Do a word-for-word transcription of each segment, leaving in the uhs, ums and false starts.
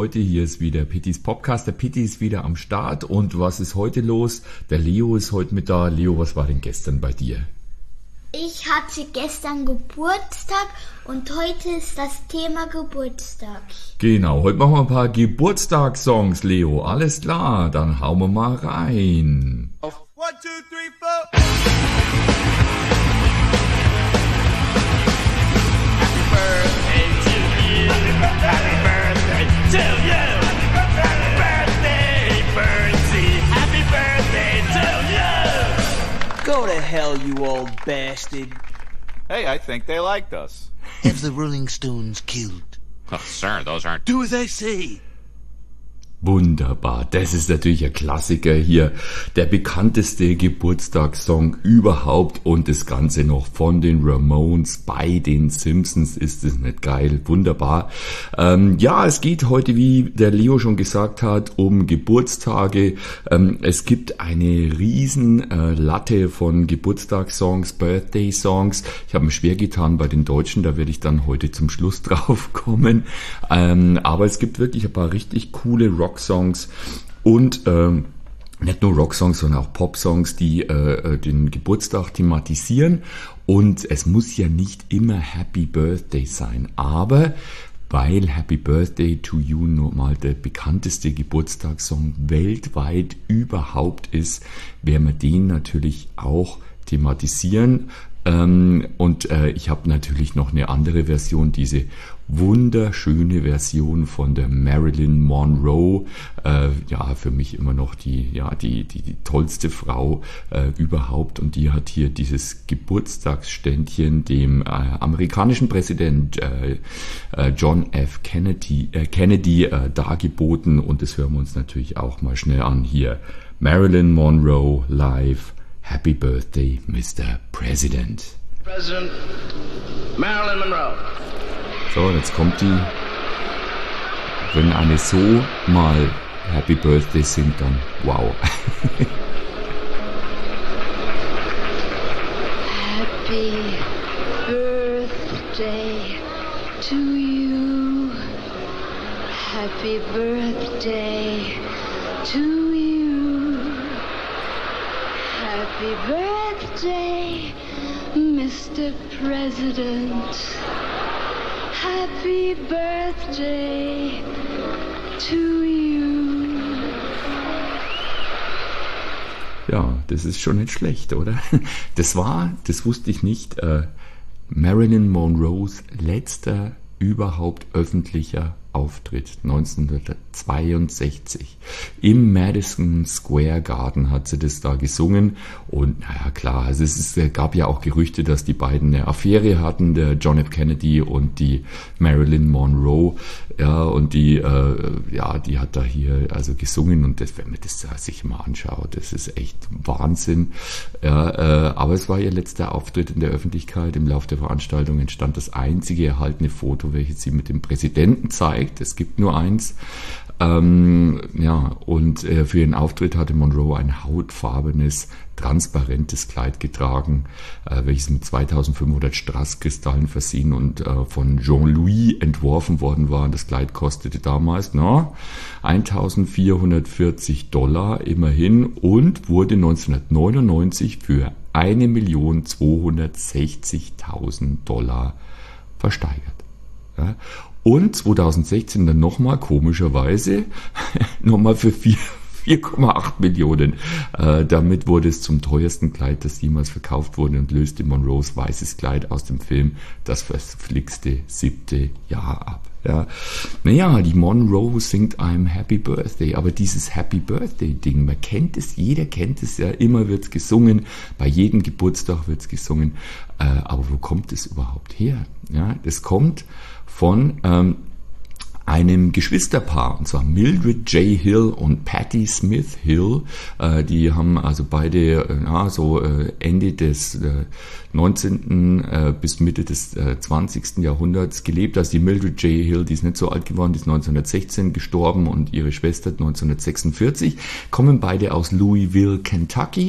Leute, hier ist wieder Pittys Podcast. Der Pitti ist wieder am Start. Und was ist heute los? Der Leo ist heute mit da. Leo, was war denn gestern bei dir? Ich hatte gestern Geburtstag und heute ist das Thema Geburtstag. Genau, heute machen wir ein paar Geburtstagssongs, Leo. Alles klar, dann hauen wir mal rein. Auf one, two, three, four. Happy birthday to you. Happy birthday, Bertie. Happy birthday to you. Go to hell, you old bastard. Hey, I think they liked us. Have the Rolling Stones killed? Oh, sir, those aren't... Do as I say. Wunderbar, das ist natürlich ein Klassiker hier, der bekannteste Geburtstagssong überhaupt und das Ganze noch von den Ramones bei den Simpsons. Ist es nicht geil? Wunderbar. Ähm, ja, es geht heute, wie der Leo schon gesagt hat, um Geburtstage. Ähm, es gibt eine riesen äh, Latte von Geburtstagssongs, Birthday-Songs. Ich habe mir schwer getan bei den Deutschen, da werde ich dann heute zum Schluss drauf kommen. Ähm, aber es gibt wirklich ein paar richtig coole Rock Songs und ähm, nicht nur Rocksongs, sondern auch Popsongs, die äh, den Geburtstag thematisieren. Und es muss ja nicht immer Happy Birthday sein, aber weil Happy Birthday to You nun mal der bekannteste Geburtstagssong weltweit überhaupt ist, werden wir den natürlich auch thematisieren. Ähm, und äh, ich habe natürlich noch eine andere Version, diese wunderschöne Version von der Marilyn Monroe, äh, ja, für mich immer noch die, ja, die, die, die tollste Frau äh, überhaupt, und die hat hier dieses Geburtstagsständchen dem äh, amerikanischen Präsident äh, äh, John F. Kennedy, äh, Kennedy äh, dargeboten, und das hören wir uns natürlich auch mal schnell an hier. Marilyn Monroe live. Happy Birthday, Mister President. President Marilyn Monroe. So, jetzt kommt die. Wenn eine so mal Happy Birthday singt, dann wow. Happy Birthday to you. Happy Birthday to you. Happy birthday, Mister President. Happy birthday to you. Ja, das ist schon nicht schlecht, oder? Das war, das wusste ich nicht, äh, Marilyn Monroes letzter überhaupt öffentlicher Auftritt neunzehnhundertzweiundsechzig. Im Madison Square Garden hat sie das da gesungen, und naja, klar, also es ist, gab ja auch Gerüchte, dass die beiden eine Affäre hatten, der John F. Kennedy und die Marilyn Monroe, ja, und die, äh, ja, die hat da hier also gesungen, und das, wenn man das sich mal anschaut, das ist echt Wahnsinn, ja, äh, aber es war ihr letzter Auftritt in der Öffentlichkeit. Im Laufe der Veranstaltung entstand das einzige erhaltene Foto, welches sie mit dem Präsidenten zeigt. Es gibt nur eins. Ähm, ja, und äh, für ihren Auftritt hatte Monroe ein hautfarbenes, transparentes Kleid getragen, äh, welches mit zweitausendfünfhundert Strass-Kristallen versehen und äh, von Jean-Louis entworfen worden war. Das Kleid kostete damals no, eintausendvierhundertvierzig Dollar immerhin und wurde neunzehnhundertneunundneunzig für eine Million zweihundertsechzigtausend Dollar versteigert. Ja. Und zweitausendsechzehn dann nochmal, komischerweise, nochmal für vier Komma acht Millionen. Äh, damit wurde es zum teuersten Kleid, das jemals verkauft wurde, und löste Monroes weißes Kleid aus dem Film Das verflixte siebte Jahr ab. Ja. Naja, die Monroe singt I'm Happy Birthday, aber dieses Happy Birthday Ding, man kennt es, jeder kennt es ja, immer wird's gesungen, bei jedem Geburtstag wird's gesungen, äh, aber wo kommt es überhaupt her? Ja, das kommt von ähm, einem Geschwisterpaar, und zwar Mildred J. Hill und Patti Smith Hill. Äh, die haben also beide äh, ja, so äh, Ende des äh, neunzehnten äh, bis Mitte des äh, zwanzigsten Jahrhunderts gelebt. Also die Mildred J. Hill, die ist nicht so alt geworden, die ist neunzehnhundertsechzehn gestorben, und ihre Schwester neunzehnhundertsechsundvierzig, kommen beide aus Louisville, Kentucky.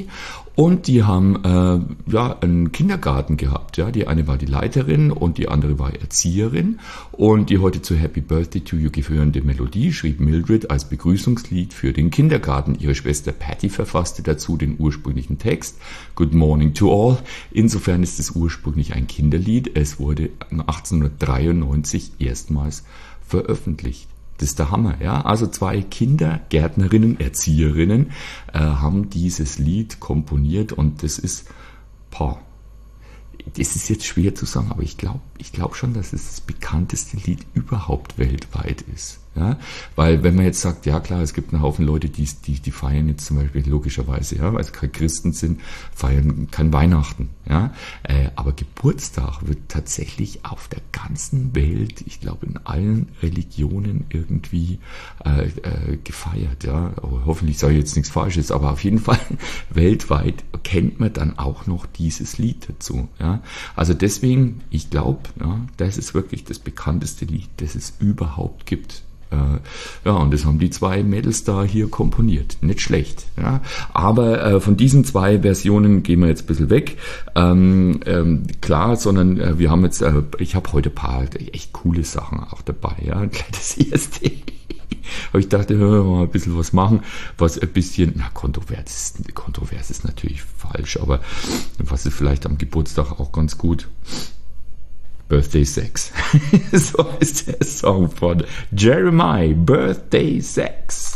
Und die haben äh, ja einen Kindergarten gehabt. Ja, die eine war die Leiterin und die andere war Erzieherin. Und die heute zu Happy Birthday to You gehörende Melodie schrieb Mildred als Begrüßungslied für den Kindergarten. Ihre Schwester Patty verfasste dazu den ursprünglichen Text Good Morning to All. Insofern ist es ursprünglich ein Kinderlied. Es wurde achtzehnhundertdreiundneunzig erstmals veröffentlicht. Das ist der Hammer, ja. Also zwei Kindergärtnerinnen, Erzieherinnen äh, haben dieses Lied komponiert und das ist, boah, das ist jetzt schwer zu sagen, aber ich glaube ich glaube schon, dass es das bekannteste Lied überhaupt weltweit ist. Ja, weil wenn man jetzt sagt, ja klar, es gibt einen Haufen Leute, die, die, die feiern jetzt zum Beispiel logischerweise, ja, weil sie keine Christen sind, feiern kein Weihnachten, ja, äh, aber Geburtstag wird tatsächlich auf der ganzen Welt, ich glaube in allen Religionen irgendwie äh, äh, gefeiert, ja, aber hoffentlich sage ich jetzt nichts Falsches, aber auf jeden Fall weltweit kennt man dann auch noch dieses Lied dazu, ja, also deswegen, ich glaube, ja, das ist wirklich das bekannteste Lied, das es überhaupt gibt. Ja, und das haben die zwei Mädels da hier komponiert. Nicht schlecht. Ja. Aber äh, von diesen zwei Versionen gehen wir jetzt ein bisschen weg. Ähm, ähm, klar, sondern äh, wir haben jetzt, äh, ich habe heute ein paar echt coole Sachen auch dabei. Ja, das erste. Aber ich dachte, wir mal ein bisschen was machen, was ein bisschen, na, kontrovers ist, kontrovers ist natürlich falsch, aber was ist vielleicht am Geburtstag auch ganz gut. Birthday Sex. So ist der Song von Jeremiah, Birthday Sex.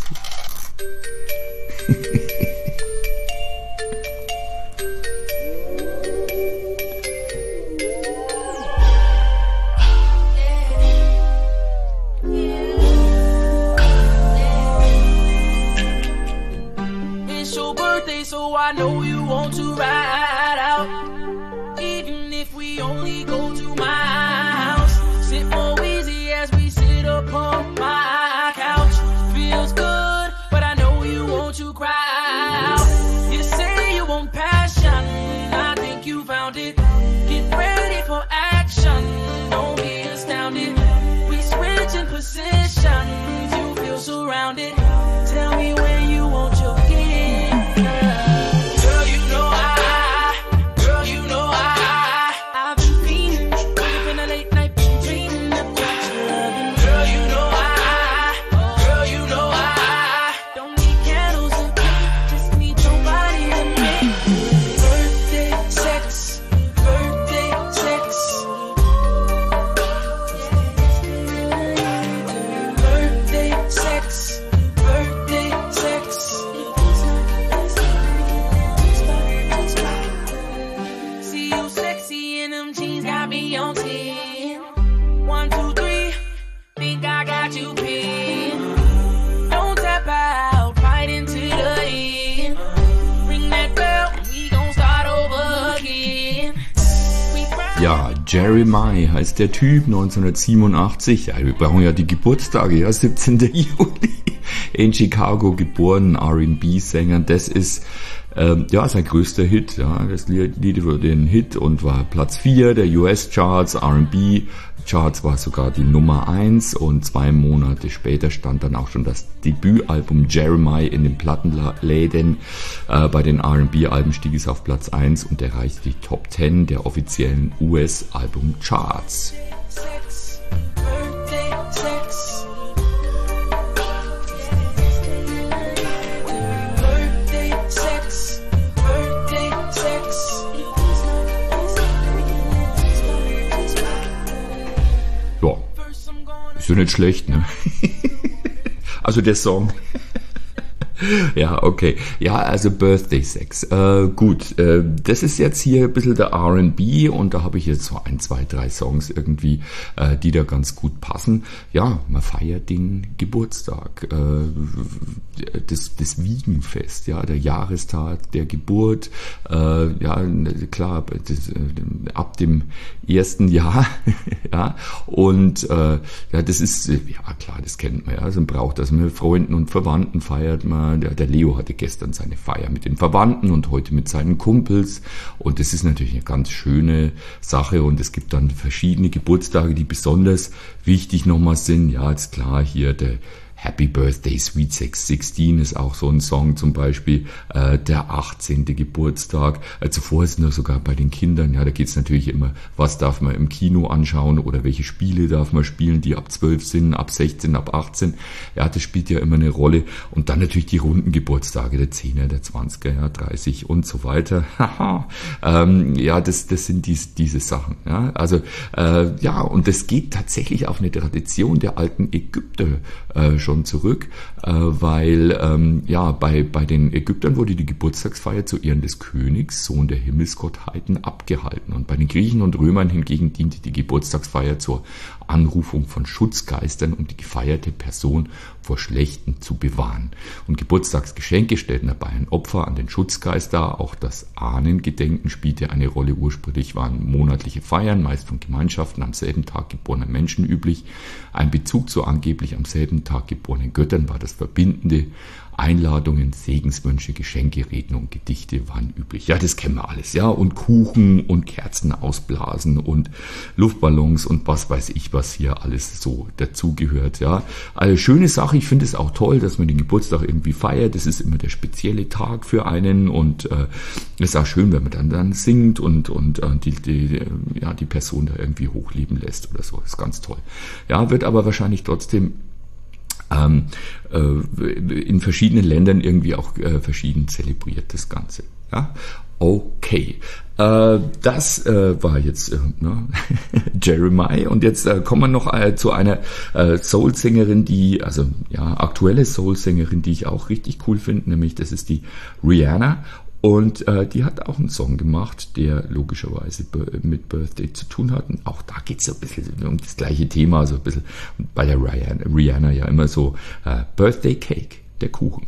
It's your birthday, so I know you want to ride out. Even if we only go to my house, sit more easy as we sit upon my couch. Feels good, but I know you want to cry out. You say you want passion, I think you found it. Get ready for action, don't be astounded. We switch in positions, you feel surrounded. Tell me where you want your gift, girl, you know I, girl, you know I. Ja, Jeremiah heißt der Typ, neunzehnhundertsiebenundachtzig. Ja, wir brauchen ja die Geburtstage, ja, siebzehnten Juli. In Chicago geboren, R and B-Sänger. Das ist ähm, ja sein größter Hit. Ja, das Lied wurde ein Hit und war Platz vier der U S-Charts, R and B-Charts war sogar die Nummer eins und zwei Monate später stand dann auch schon das Debütalbum Jeremiah in den Plattenläden. Äh, bei den R and B-Alben stieg es auf Platz eins und erreichte die Top zehn der offiziellen U S-Album-Charts. Ist ja nicht schlecht, ne? Also der Song. Ja, okay. Ja, also Birthday Sex. Äh, gut, äh, das ist jetzt hier ein bisschen der R and B und da habe ich jetzt so ein, zwei, drei Songs irgendwie, äh, die da ganz gut passen. Ja, man feiert den Geburtstag, äh, das, das Wiegenfest, ja, der Jahrestag der Geburt. Äh, ja, klar, das, äh, ab dem ersten Jahr, ja, und äh, ja, das ist, ja klar, das kennt man, ja, also man braucht das, mit Freunden und Verwandten feiert man. Der, der Leo hatte gestern seine Feier mit den Verwandten und heute mit seinen Kumpels und das ist natürlich eine ganz schöne Sache und es gibt dann verschiedene Geburtstage, die besonders wichtig nochmal sind. Ja, jetzt klar, hier der Happy Birthday Sweet sechzehn ist auch so ein Song zum Beispiel, äh, der achtzehnte Geburtstag. Äh, zuvor ist nur sogar bei den Kindern, ja, da geht's natürlich immer, was darf man im Kino anschauen oder welche Spiele darf man spielen, die ab zwölf sind, ab sechzehn, ab achtzehn. Ja, das spielt ja immer eine Rolle. Und dann natürlich die runden Geburtstage, der zehner, der zwanziger, ja, dreißig und so weiter. Haha, ähm, ja, das, das sind diese, diese Sachen. Ja, also äh, ja, und das geht tatsächlich auf eine Tradition der alten Ägypter äh, schon zurück, äh, weil ähm, ja bei bei den Ägyptern wurde die Geburtstagsfeier zu Ehren des Königs, Sohn der Himmelsgottheiten, abgehalten. Und bei den Griechen und Römern hingegen diente die Geburtstagsfeier zur Anrufung von Schutzgeistern, um die gefeierte Person vor Schlechten zu bewahren. Und Geburtstagsgeschenke stellten dabei ein Opfer an den Schutzgeist dar. Auch das Ahnengedenken spielte eine Rolle. Ursprünglich waren monatliche Feiern, meist von Gemeinschaften am selben Tag geborener Menschen üblich. Ein Bezug zu angeblich am selben Tag geborenen Göttern war das Verbindende. Einladungen, Segenswünsche, Geschenke, Reden und Gedichte waren üblich. Ja, das kennen wir alles, ja. Und Kuchen und Kerzen ausblasen und Luftballons und was weiß ich, was hier alles so dazugehört, ja. Also schöne Sache, ich finde es auch toll, dass man den Geburtstag irgendwie feiert. Das ist immer der spezielle Tag für einen und äh, es ist auch schön, wenn man dann dann singt und und äh, die, die ja die Person da irgendwie hochleben lässt oder so. Das ist ganz toll. Ja, wird aber wahrscheinlich trotzdem Ähm, äh, in verschiedenen Ländern irgendwie auch äh, verschieden zelebriert, das Ganze. Ja? Okay, äh, das äh, war jetzt äh, ne? Jeremiah und jetzt äh, kommen wir noch äh, zu einer äh, Soul-Sängerin, die, also ja, aktuelle Soul-Sängerin, die ich auch richtig cool finde, nämlich das ist die Rihanna. Und äh, die hat auch einen Song gemacht, der logischerweise mit Birthday zu tun hat. Und auch da geht es so ein bisschen um das gleiche Thema, so ein bisschen bei der Rihanna, Rihanna ja immer so äh, Birthday Cake, der Kuchen.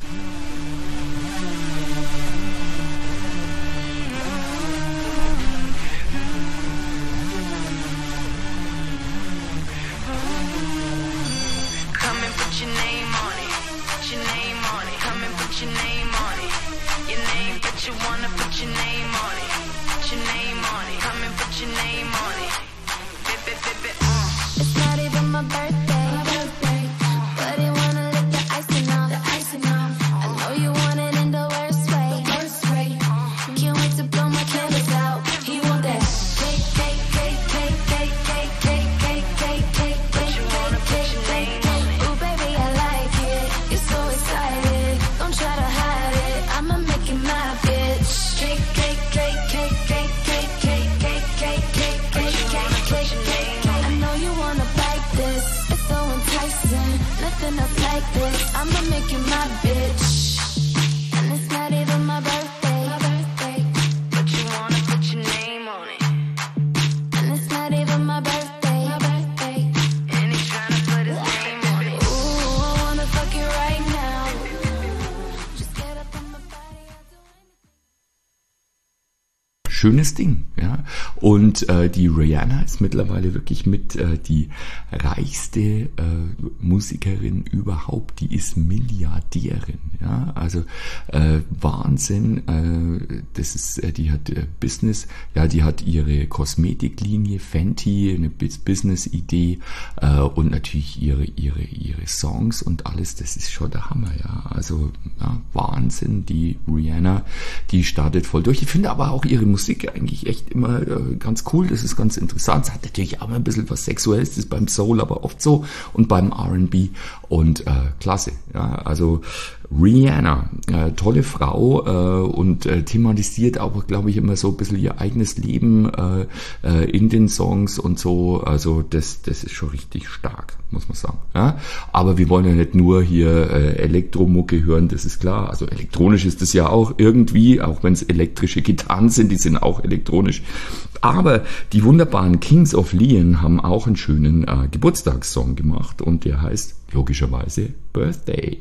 Schönes Ding, ja. Und äh, die Rihanna ist mittlerweile wirklich mit äh, die reichste äh, Musikerin überhaupt. Die ist Milliardärin, ja. Also äh, Wahnsinn. Äh, das ist, äh, die hat äh, Business, ja, die hat ihre Kosmetiklinie Fenty, eine Business-Idee äh, und natürlich ihre ihre ihre Songs und alles. Das ist schon der Hammer, ja. Also ja, Wahnsinn. Die Rihanna, die startet voll durch. Ich finde aber auch ihre Musik eigentlich echt immer äh, ganz cool, das ist ganz interessant. Es hat natürlich auch mal ein bisschen was Sexuelles, das ist beim Soul aber oft so und beim R and B und äh, klasse. Ja, also Rihanna, äh, tolle Frau äh, und äh, thematisiert auch, glaube ich, immer so ein bisschen ihr eigenes Leben äh, äh, in den Songs und so. Also das, das ist schon richtig stark, muss man sagen. Ja? Aber wir wollen ja nicht nur hier äh, Elektromucke hören, das ist klar. Also elektronisch ist das ja auch irgendwie, auch wenn es elektrische Gitarren sind, die sind auch elektronisch. Aber die wunderbaren Kings of Leon haben auch einen schönen äh, Geburtstagssong gemacht und der heißt logischerweise Birthday.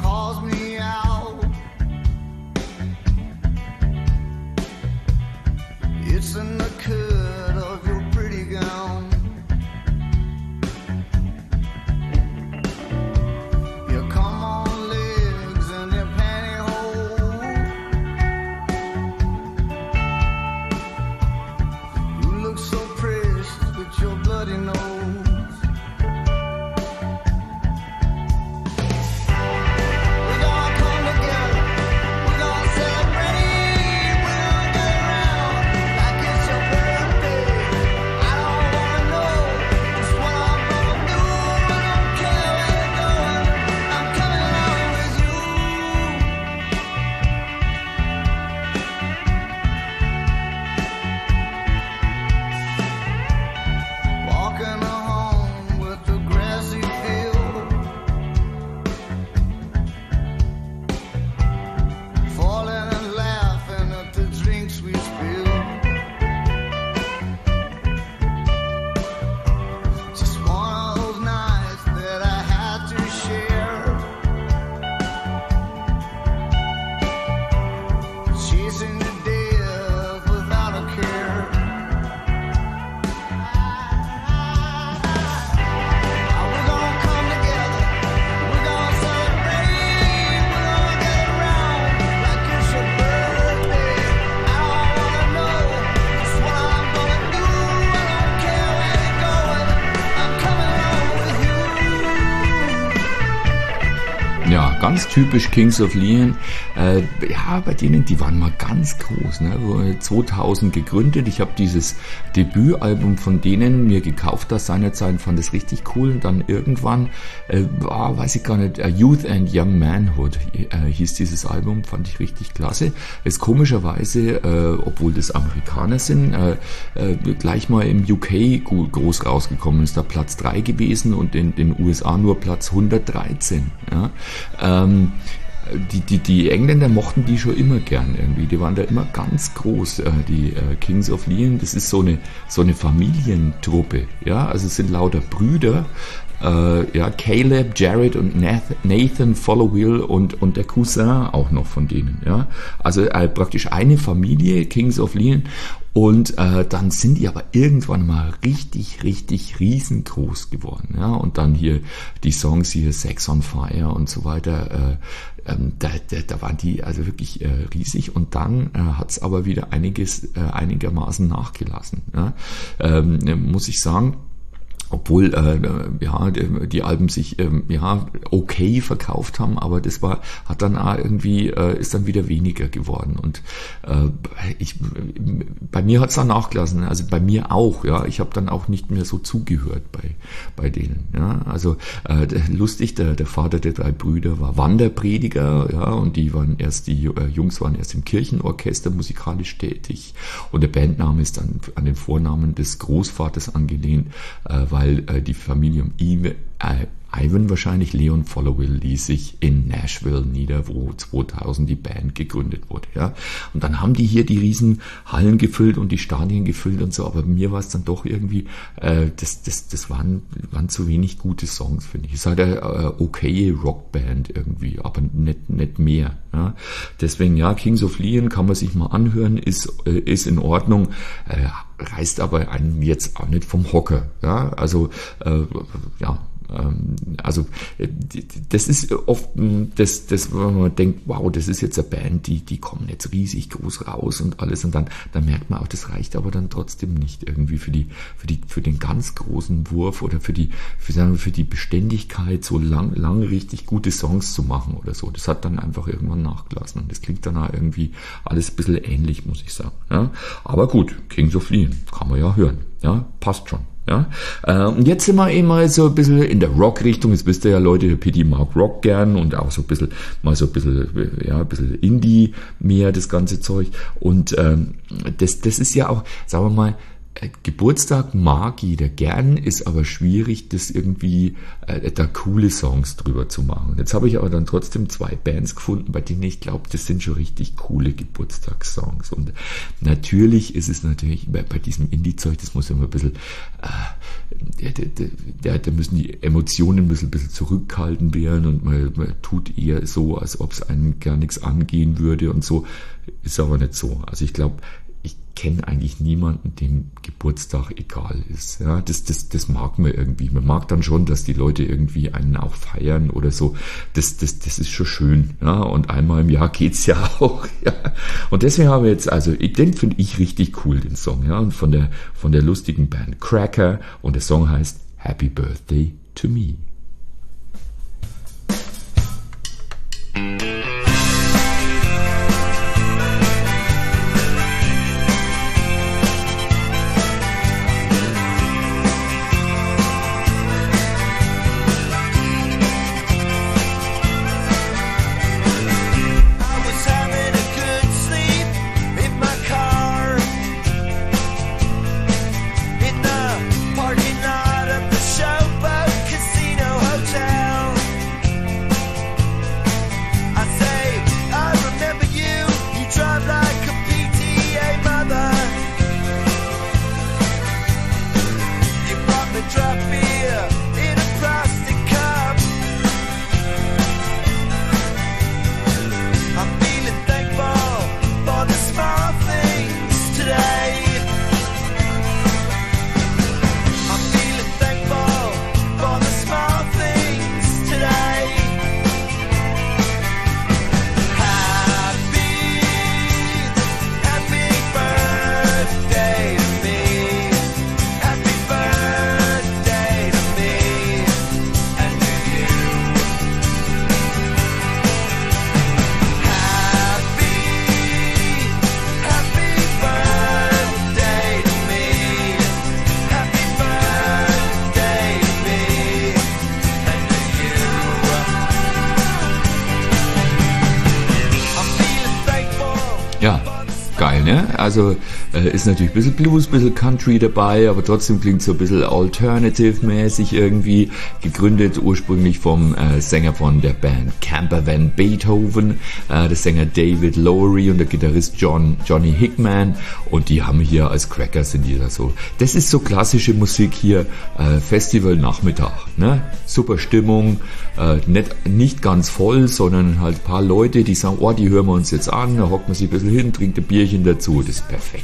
calls me out. It's in the cut of your pretty gown. You come on legs and your pantyhose. You look so pressed with your bloody nose. Ja, ganz typisch Kings of Leon. Äh, ja, bei denen, die waren mal ganz groß, ne? zweitausend gegründet. Ich habe dieses Debütalbum von denen mir gekauft, das seinerzeit, fand es richtig cool. Und dann irgendwann, äh, oh, weiß ich gar nicht, uh, Youth and Young Manhood äh, hieß dieses Album, fand ich richtig klasse. Ist komischerweise, äh, obwohl das Amerikaner sind, äh, äh, gleich mal im U K groß rausgekommen, ist da Platz drei gewesen und in den U S A nur Platz hundertdreizehn. Ja? Ähm, die, die, die Engländer mochten die schon immer gern irgendwie, die waren da immer ganz groß, äh, die äh, Kings of Leon. Das ist so eine, so eine Familientruppe, ja, also es sind lauter Brüder, äh, ja, Caleb, Jared und Nathan Followill und, und der Cousin auch noch von denen, ja, also äh, praktisch eine Familie, Kings of Leon. Und äh, dann sind die aber irgendwann mal richtig, richtig riesengroß geworden. Ja? Und dann hier die Songs hier, Sex on Fire und so weiter, äh, ähm, da, da, da waren die also wirklich äh, riesig. Und dann äh, hat es aber wieder einiges äh, einigermaßen nachgelassen. Ja? Ähm, muss ich sagen. Obwohl äh, ja die Alben sich ähm, ja okay verkauft haben, aber das war hat dann auch irgendwie äh, ist dann wieder weniger geworden und äh, ich bei mir hat's dann nachgelassen, also bei mir auch, ja, ich habe dann auch nicht mehr so zugehört bei bei denen, ja, also äh, lustig, der der Vater der drei Brüder war Wanderprediger, ja, und die waren erst die äh, Jungs waren erst im Kirchenorchester musikalisch tätig und der Bandname ist dann an den Vornamen des Großvaters angelehnt, äh, weil äh, die Familie um ihn, äh, Ivan wahrscheinlich, Leon Followill, ließ sich in Nashville nieder, wo zweitausend die Band gegründet wurde. Ja. Und dann haben die hier die riesen Hallen gefüllt und die Stadien gefüllt und so, aber mir war es dann doch irgendwie, äh, das, das, das waren, waren zu wenig gute Songs, finde ich. Es ist halt eine äh, okay Rockband irgendwie, aber nicht, nicht mehr. Ja. Deswegen, ja, Kings of Leon kann man sich mal anhören, ist, äh, ist in Ordnung, äh, reißt aber einen jetzt auch nicht vom Hocker. Ja. Also, äh, ja, also das ist oft das, das, wenn man denkt, wow, das ist jetzt eine Band, die, die kommen jetzt riesig groß raus und alles und dann, dann merkt man auch, das reicht aber dann trotzdem nicht irgendwie für die, für die, für den ganz großen Wurf oder für die, für, sagen wir, für die Beständigkeit, so lang, lang richtig gute Songs zu machen oder so. Das hat dann einfach irgendwann nachgelassen und das klingt dann auch irgendwie alles ein bisschen ähnlich, muss ich sagen. Ja, aber gut, Kings of Leon kann man ja hören. Ja, passt schon. Ja, äh, und jetzt sind wir eben mal so ein bisschen in der Rock-Richtung. Jetzt wisst ihr ja, Leute, der P D mag Rock gern und auch so ein bisschen, mal so ein bisschen, ja, ein bisschen Indie mehr, das ganze Zeug. Und ähm, das, das ist ja auch, sagen wir mal, Geburtstag mag jeder gern, ist aber schwierig, das irgendwie äh, da coole Songs drüber zu machen. Jetzt habe ich aber dann trotzdem zwei Bands gefunden, bei denen ich glaube, das sind schon richtig coole Geburtstagssongs. Und natürlich ist es natürlich bei, bei diesem Indie-Zeug, das muss ja immer ein bisschen, äh, da, da müssen die Emotionen müssen ein bisschen zurückgehalten werden und man, man tut eher so, als ob es einem gar nichts angehen würde und so. Ist aber nicht so. Also ich glaube, ich kenne eigentlich niemanden, dem Geburtstag egal ist. Ja, das, das, das mag man irgendwie. Man mag dann schon, dass die Leute irgendwie einen auch feiern oder so. Das, das, das ist schon schön. Ja, und einmal im Jahr geht's ja auch. Ja. Und deswegen haben wir jetzt, also den finde ich richtig cool, den Song. Ja, und von der, von der lustigen Band Cracker. Und der Song heißt Happy Birthday to Me. Ja, geil, ne? Also äh, ist natürlich ein bisschen Blues, ein bisschen Country dabei, aber trotzdem klingt so ein bisschen alternative-mäßig irgendwie. Gegründet ursprünglich vom äh, Sänger von der Band Camper Van Beethoven, äh, der Sänger David Lowery und der Gitarrist John, Johnny Hickman. Und die haben hier als Cracker sind die da so. Das ist so klassische Musik hier, äh, Festival-Nachmittag, ne? Super Stimmung, äh, nicht, nicht ganz voll, sondern halt ein paar Leute, die sagen, oh, die hören wir uns jetzt an, da hockt man sich ein bisschen hin, trinkt ein Bierchen dazu, das ist perfekt.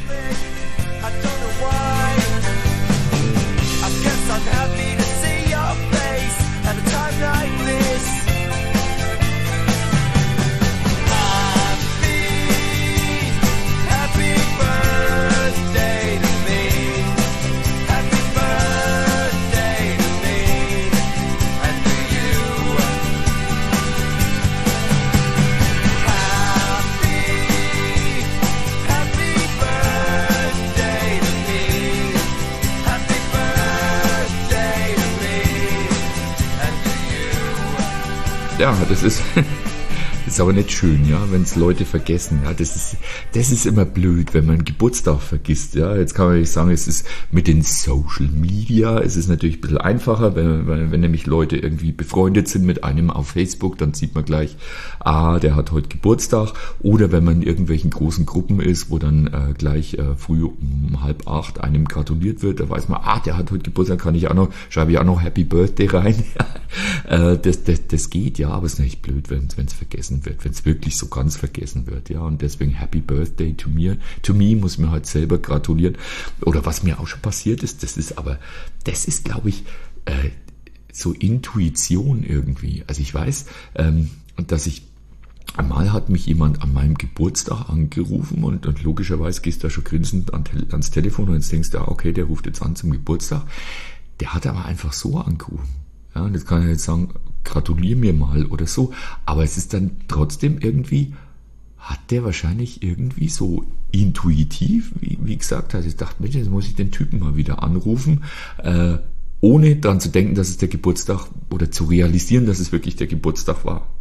Ja, das ist, das ist aber nicht schön, ja, wenn es Leute vergessen. Ja, das ist, das ist immer blöd, wenn man Geburtstag vergisst. Ja, jetzt kann man nicht sagen, es ist mit den Social Media, es ist natürlich ein bisschen einfacher, wenn, wenn, wenn nämlich Leute irgendwie befreundet sind mit einem auf Facebook, dann sieht man gleich, ah, der hat heute Geburtstag. Oder wenn man in irgendwelchen großen Gruppen ist, wo dann äh, gleich äh, früh um halb acht einem gratuliert wird, da weiß man, ah, der hat heute Geburtstag, kann ich auch noch, schreibe ich auch noch Happy Birthday rein. äh, das, das, das geht, ja, aber es ist nicht blöd, wenn es vergessen wird, wenn es wirklich so ganz vergessen wird, ja, und deswegen Happy Birthday to me, to me muss mir halt selber gratulieren. Oder was mir auch schon passiert ist, das ist aber, das ist, glaube ich, äh, so Intuition irgendwie. Also ich weiß, ähm, dass ich einmal hat mich jemand an meinem Geburtstag angerufen und, und logischerweise gehst du da schon grinsend an, ans Telefon und jetzt denkst du, okay, der ruft jetzt an zum Geburtstag. Der hat aber einfach so angerufen. Ja, und jetzt kann ich jetzt sagen, gratulier mir mal oder so. Aber es ist dann trotzdem irgendwie, hat der wahrscheinlich irgendwie so intuitiv, wie, wie gesagt, also ich dachte, Mensch, jetzt muss ich den Typen mal wieder anrufen, äh, ohne dran zu denken, dass es der Geburtstag oder zu realisieren, dass es wirklich der Geburtstag war.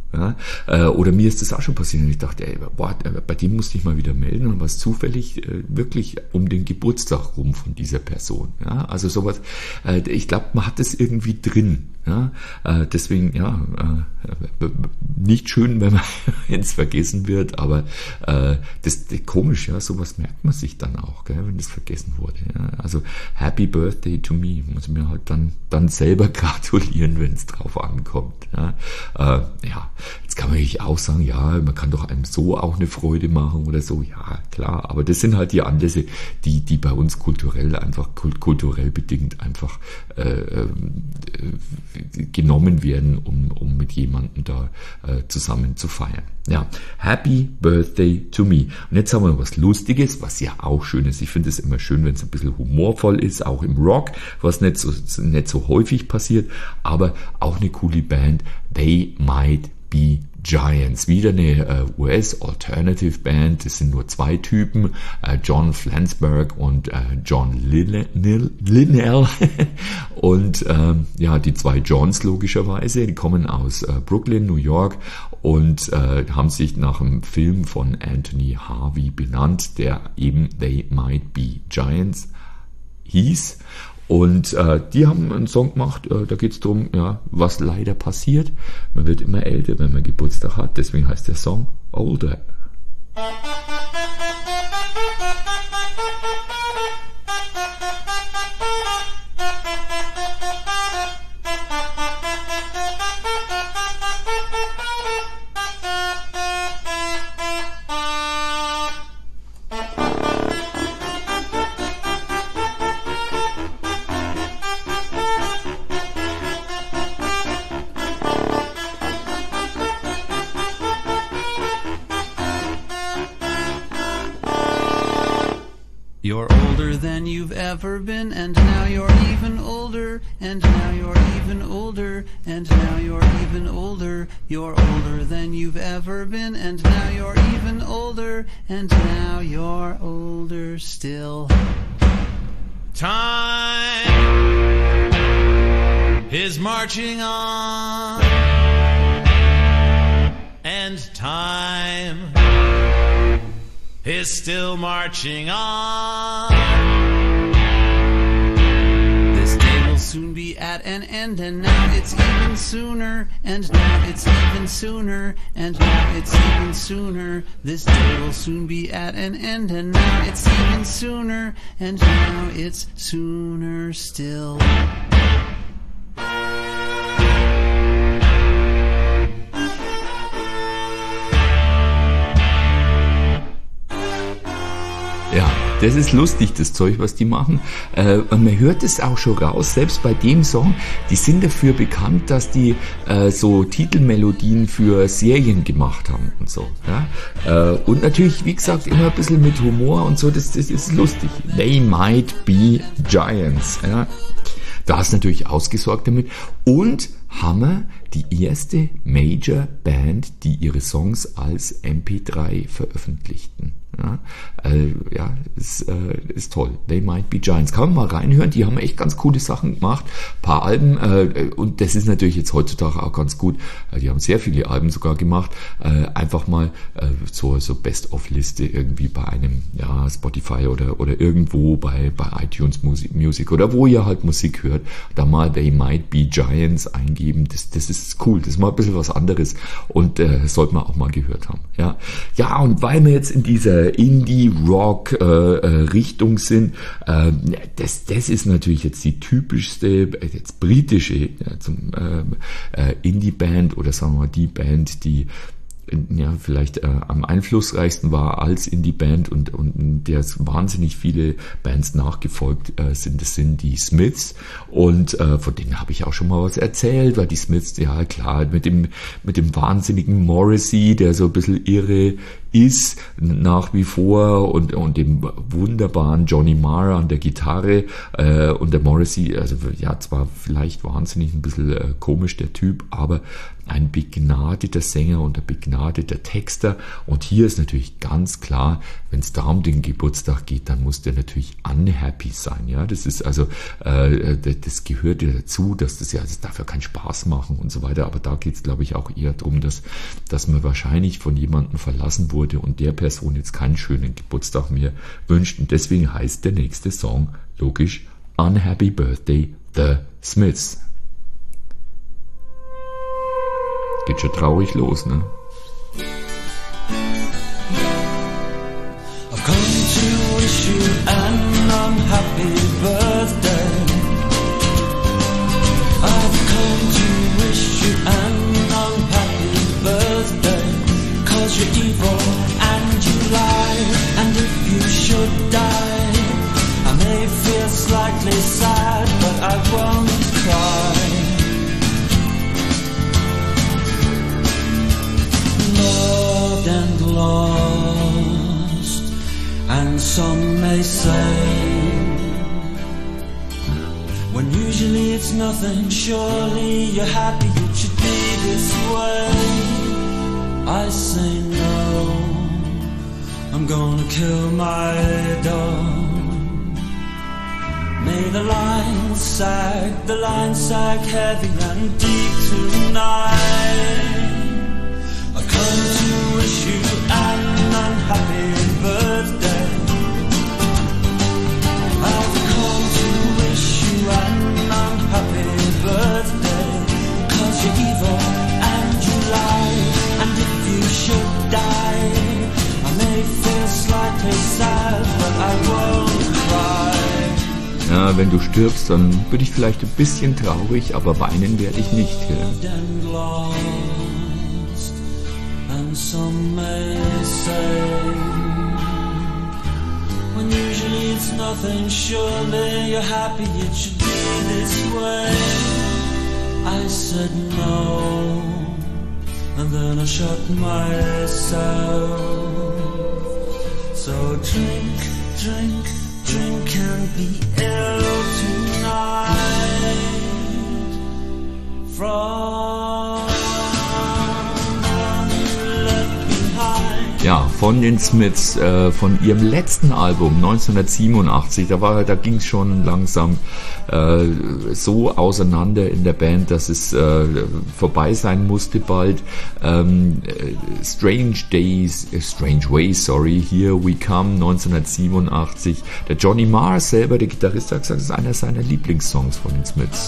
Ja, äh, oder mir ist das auch schon passiert und ich dachte, ey, boah, bei dem musste ich mal wieder melden und was zufällig äh, wirklich um den Geburtstag rum von dieser Person. Ja, also sowas, äh, ich glaube, man hat das irgendwie drin. Ja, äh, deswegen, ja, äh, nicht schön, wenn man es vergessen wird, aber äh, das, das komisch, ja, sowas merkt man sich dann auch, gell, wenn das vergessen wurde. Ja. Also Happy Birthday to me, muss mir halt dann dann selber gratulieren, wenn es drauf ankommt. Ja. Äh, ja, jetzt kann man natürlich auch sagen, ja, man kann doch einem so auch eine Freude machen oder so, ja, klar, aber das sind halt die Anlässe, die die bei uns kulturell einfach kulturell bedingt einfach äh, äh, genommen werden, um, um mit jemandem da äh, zusammen zu feiern. Ja, Happy Birthday to me. Und jetzt haben wir noch was Lustiges, was ja auch schön ist. Ich finde es immer schön, wenn es ein bisschen humorvoll ist, auch im Rock, was nicht so, nicht so häufig passiert, aber auch eine coole Band, They Might Be Giants, wieder eine äh, U S-Alternative Band, das sind nur zwei Typen, äh, John Flansburgh und äh, John Linnell und ähm, ja, die zwei Johns logischerweise, die kommen aus äh, Brooklyn, New York und äh, haben sich nach einem Film von Anthony Harvey benannt, der eben They Might Be Giants hieß. Und äh, die haben einen Song gemacht, äh, da geht es darum, ja, was leider passiert. Man wird immer älter, wenn man Geburtstag hat, deswegen heißt der Song Older. You're older than you've ever been, and now you're even older, and now you're even older, and now you're even older. You're older than you've ever been, and now you're even older, and now you're older still. Time is marching on, and time is still marching on. This day will soon be at an end, and now it's even sooner, and now it's even sooner, and now it's even sooner. This day will soon be at an end, and now it's even sooner, and now it's sooner still. Ja, das ist lustig, das Zeug, was die machen. Äh, und man hört es auch schon raus, selbst bei dem Song, die sind dafür bekannt, dass die äh, so Titelmelodien für Serien gemacht haben und so. Ja? Äh, und natürlich, wie gesagt, immer ein bisschen mit Humor und so, das, das ist lustig. They Might Be Giants. Ja? Da ist natürlich ausgesorgt damit. Und Hammer, die erste Major-Band, die ihre Songs als M P drei veröffentlichten. Ja, äh, ja ist, äh, ist toll. They Might Be Giants. Kann man mal reinhören. Die haben echt ganz coole Sachen gemacht. Ein paar Alben. Äh, und das ist natürlich jetzt heutzutage auch ganz gut. Äh, die haben sehr viele Alben sogar gemacht. Äh, einfach mal äh, so, so Best-of-Liste irgendwie bei einem, ja, Spotify oder, oder irgendwo bei, bei iTunes Music, Music oder wo ihr halt Musik hört. Da mal They Might Be Giants eingeben. Das, das ist cool. Das ist mal ein bisschen was anderes. Und äh, sollte man auch mal gehört haben. Ja, ja, und weil wir jetzt in dieser Indie-Rock-Richtung äh, sind. Äh, das, das ist natürlich jetzt die typischste, äh, jetzt britische ja, zum, äh, äh, Indie-Band oder sagen wir mal die Band, die ja, vielleicht äh, am einflussreichsten war als Indie-Band und, und der wahnsinnig viele Bands nachgefolgt äh, sind. Das sind die Smiths und äh, von denen habe ich auch schon mal was erzählt, weil die Smiths, ja klar, mit dem mit dem wahnsinnigen Morrissey, der so ein bisschen irre ist nach wie vor und, und dem wunderbaren Johnny Marr an der Gitarre äh, und der Morrissey, also ja, zwar vielleicht wahnsinnig ein bisschen äh, komisch der Typ, aber ein begnadeter Sänger und ein begnadeter Texter. Und hier ist natürlich ganz klar, wenn es da um den Geburtstag geht, dann muss der natürlich unhappy sein. Ja, das ist also, äh, das gehört ja dazu, dass das ja, das darf ja keinen Spaß machen und so weiter. Aber da geht es, glaube ich, auch eher darum, dass, dass man wahrscheinlich von jemandem verlassen wurde und der Person jetzt keinen schönen Geburtstag mehr wünscht. Und deswegen heißt der nächste Song logisch Unhappy Birthday, The Smiths. Geht schon traurig los, ne? I've come to wish you an unhappy birthday. I've come to wish you an unhappy birthday. 'Cause you're evil and you lie, and if you should die, I may feel slightly sad, but I won't cry. Loved and lost, and some may say, when usually it's nothing, surely you're happy it should be this way. I say no, I'm gonna kill my dog. May the lines sag, the lines sag heavy and deep tonight. I've come to wish you an unhappy birthday. I've come to wish you an unhappy birthday. 'Cause you're evil and you lie, and if you should die, I may feel slightly sad, but I won't cry. Ja, wenn du stirbst, dann bin ich vielleicht ein bisschen traurig, aber weinen werde ich nicht. Ja. And some may say, when usually it's nothing, surely you're happy it should be this way. I said no, and then I shut myself. So drink, drink, drink and be ill tonight. From Ja, von den Smiths, äh, von ihrem letzten Album neunzehnhundertsiebenundachtzig, da war, da ging es schon langsam äh, so auseinander in der Band, dass es äh, vorbei sein musste bald. Ähm, Strange Days, äh, Strange Ways, sorry, Here We Come, neunzehnhundertsiebenundachtzig. Der Johnny Marr selber, der Gitarrist, hat gesagt, das ist einer seiner Lieblingssongs von den Smiths.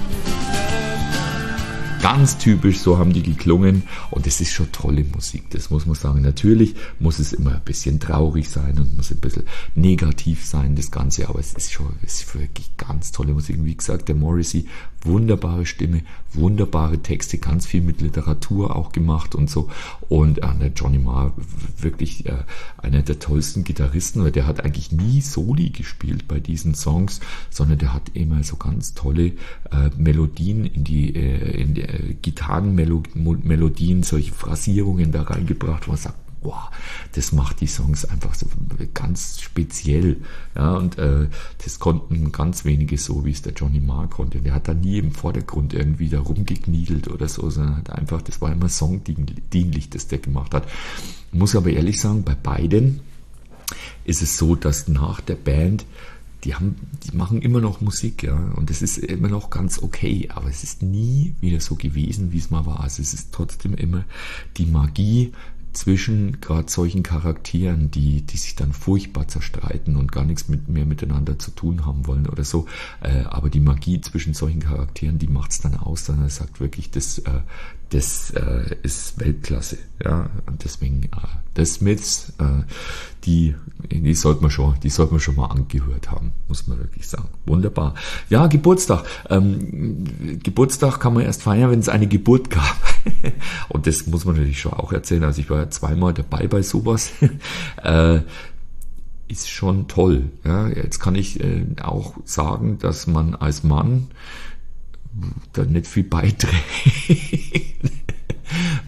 Ganz typisch, so haben die geklungen und es ist schon tolle Musik, das muss man sagen. Natürlich muss es immer ein bisschen traurig sein und muss ein bisschen negativ sein, das Ganze, aber es ist schon es ist wirklich ganz tolle Musik. Wie gesagt, der Morrissey, wunderbare Stimme, wunderbare Texte, ganz viel mit Literatur auch gemacht und so. Und äh, der Johnny Marr, wirklich äh, einer der tollsten Gitarristen, weil der hat eigentlich nie Soli gespielt bei diesen Songs, sondern der hat immer so ganz tolle äh, Melodien in die, äh, in die äh, Gitarrenmelodien, solche Phrasierungen da reingebracht, wo man sagt, wow, das macht die Songs einfach so ganz speziell. Ja, und äh, das konnten ganz wenige so, wie es der Johnny Marr konnte. Der hat da nie im Vordergrund irgendwie da rumgekniedelt oder so, sondern hat einfach, das war immer songdienlich, das der gemacht hat. Ich muss aber ehrlich sagen, bei beiden ist es so, dass nach der Band Die haben, die machen immer noch Musik, ja, und es ist immer noch ganz okay, aber es ist nie wieder so gewesen, wie es mal war. Also es ist trotzdem immer die Magie zwischen gerade solchen Charakteren, die, die sich dann furchtbar zerstreiten und gar nichts mit, mehr miteinander zu tun haben wollen oder so. Äh, aber die Magie zwischen solchen Charakteren, die macht's dann aus, sondern er sagt wirklich, das, äh, das äh, ist Weltklasse, ja, und deswegen äh, The Smiths, äh, die, die sollte man schon, die sollte man schon mal angehört haben, muss man wirklich sagen. Wunderbar. Ja, Geburtstag. Ähm, Geburtstag kann man erst feiern, wenn es eine Geburt gab. Und das muss man natürlich schon auch erzählen. Also ich war ja zweimal dabei bei sowas. äh, ist schon toll. Ja, jetzt kann ich äh, auch sagen, dass man als Mann da nicht viel beiträgt.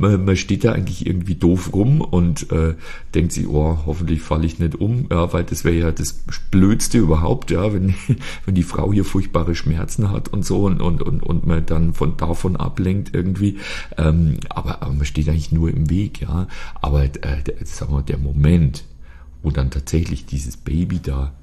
man, man steht da eigentlich irgendwie doof rum und äh, denkt sich, oh, hoffentlich falle ich nicht um, ja, weil das wäre ja das Blödste überhaupt, ja, wenn, wenn die Frau hier furchtbare Schmerzen hat und so und, und, und, und man dann von davon ablenkt irgendwie. Ähm, aber, aber man steht eigentlich nur im Weg, ja. Aber äh, der, sagen wir, der Moment, wo dann tatsächlich dieses Baby da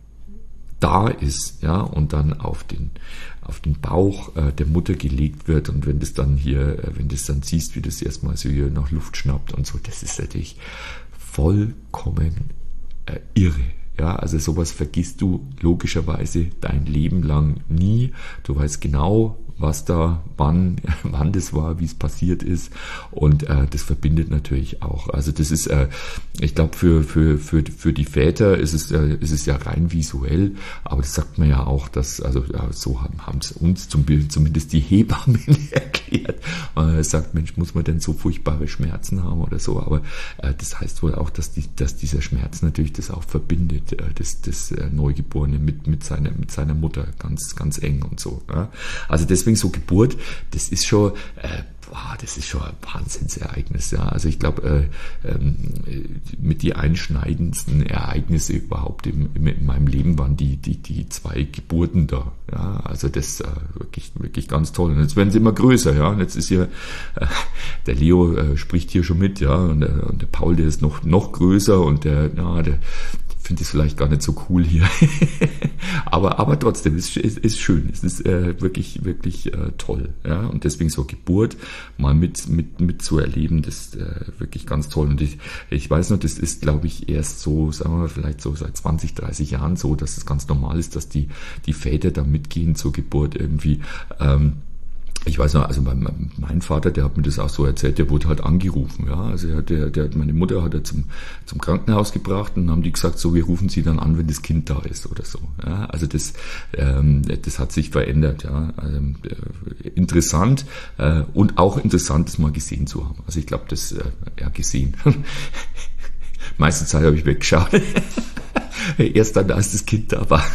da ist, ja, und dann auf den auf den Bauch äh, der Mutter gelegt wird und wenn das dann hier, äh, wenn das dann siehst, wie das erstmal so hier nach Luft schnappt und so, das ist natürlich vollkommen äh, irre. Ja, also sowas vergisst du logischerweise dein Leben lang nie. Du weißt genau, was da, wann, wann das war, wie es passiert ist und äh, das verbindet natürlich auch. Also das ist, äh, ich glaube für für für für die Väter ist es äh, ist es ja rein visuell, aber das sagt man ja auch, dass also ja, so haben haben es uns zum Bild zumindest die Hebammen erklärt. Man sagt, Mensch, muss man denn so furchtbare Schmerzen haben oder so? Aber äh, das heißt wohl auch, dass die dass dieser Schmerz natürlich das auch verbindet, äh, das das äh, Neugeborene mit mit seiner mit seiner Mutter ganz ganz eng und so. Ja? Also deswegen so Geburt, das ist schon, äh, boah, das ist schon ein Wahnsinnsereignis, ja. Also ich glaube, äh, ähm, mit die einschneidendsten Ereignisse überhaupt im, im, in meinem Leben waren die, die, die zwei Geburten da, ja. Also das äh, wirklich, wirklich ganz toll. Und jetzt werden sie immer größer, ja. Und jetzt ist hier, äh, der Leo äh, spricht hier schon mit, ja. Und, äh, und der Paul, der ist noch, noch größer und der, ja, der, finde es vielleicht gar nicht so cool hier. aber aber trotzdem, es ist, ist schön. Es ist äh, wirklich, wirklich äh, toll. Ja? Und deswegen so Geburt mal mit, mit, mit zu erleben, das ist äh, wirklich ganz toll. Und ich, ich weiß noch, das ist, glaube ich, erst so, sagen wir mal, vielleicht so seit zwanzig, dreißig Jahren so, dass es ganz normal ist, dass die, die Väter da mitgehen zur Geburt irgendwie. Ähm, Ich weiß noch, also mein, mein Vater, der hat mir das auch so erzählt, der wurde halt angerufen, ja, also er, der, der, meine Mutter hat er zum, zum Krankenhaus gebracht und dann haben die gesagt, so, wir rufen sie dann an, wenn das Kind da ist oder so, ja, also das, ähm, das hat sich verändert, ja, also, äh, interessant äh, und auch interessant, das mal gesehen zu haben, also ich glaube, das, äh, ja, gesehen, meiste Zeit habe ich weggeschaut, erst dann, als das Kind da war.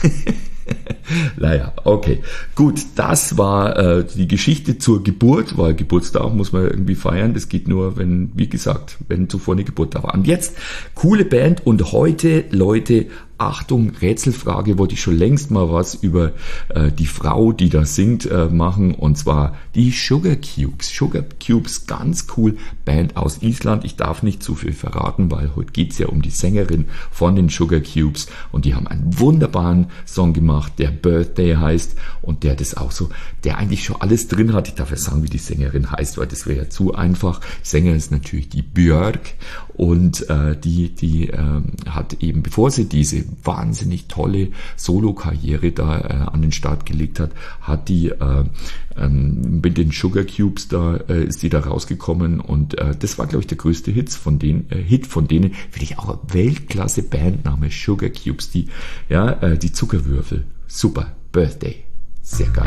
Naja, okay. Gut, das war äh, die Geschichte zur Geburt, weil Geburtstag muss man irgendwie feiern. Das geht nur, wenn, wie gesagt, wenn zuvor eine Geburt da war. Und jetzt, coole Band und heute, Leute, Achtung, Rätselfrage, wollte ich schon längst mal was über äh, die Frau, die da singt, äh, machen, und zwar die Sugar Cubes. Sugar Cubes, ganz cool, Band aus Island. Ich darf nicht zu viel verraten, weil heute geht's ja um die Sängerin von den Sugar Cubes und die haben einen wunderbaren Song gemacht, der Birthday heißt und der das auch so, der eigentlich schon alles drin hat. Ich darf ja sagen, wie die Sängerin heißt, weil das wäre ja zu einfach. Die Sängerin ist natürlich die Björk und äh, die, die äh, hat eben, bevor sie diese wahnsinnig tolle Solo-Karriere da äh, an den Start gelegt hat, hat die äh, ähm, mit den Sugar Cubes da äh, ist die da rausgekommen und äh, das war, glaube ich, der größte Hit von denen, äh, Hit von denen, finde ich auch ein Weltklasse Bandname, Sugar Cubes, die ja äh, die Zuckerwürfel, super, Birthday, sehr geil.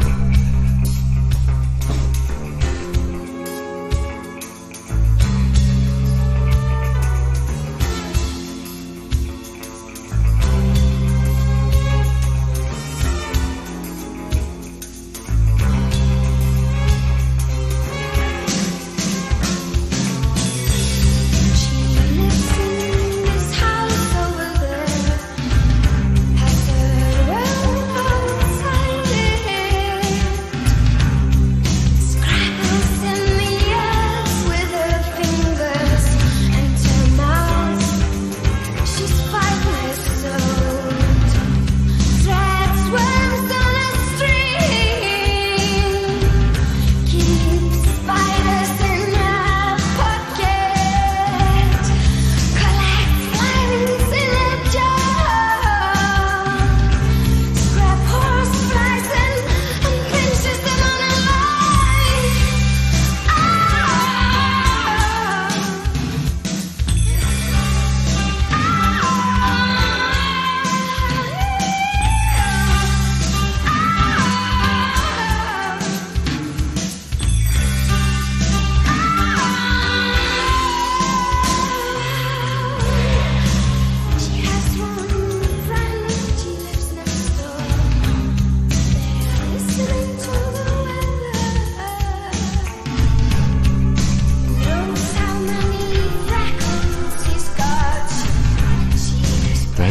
Has her well outside it.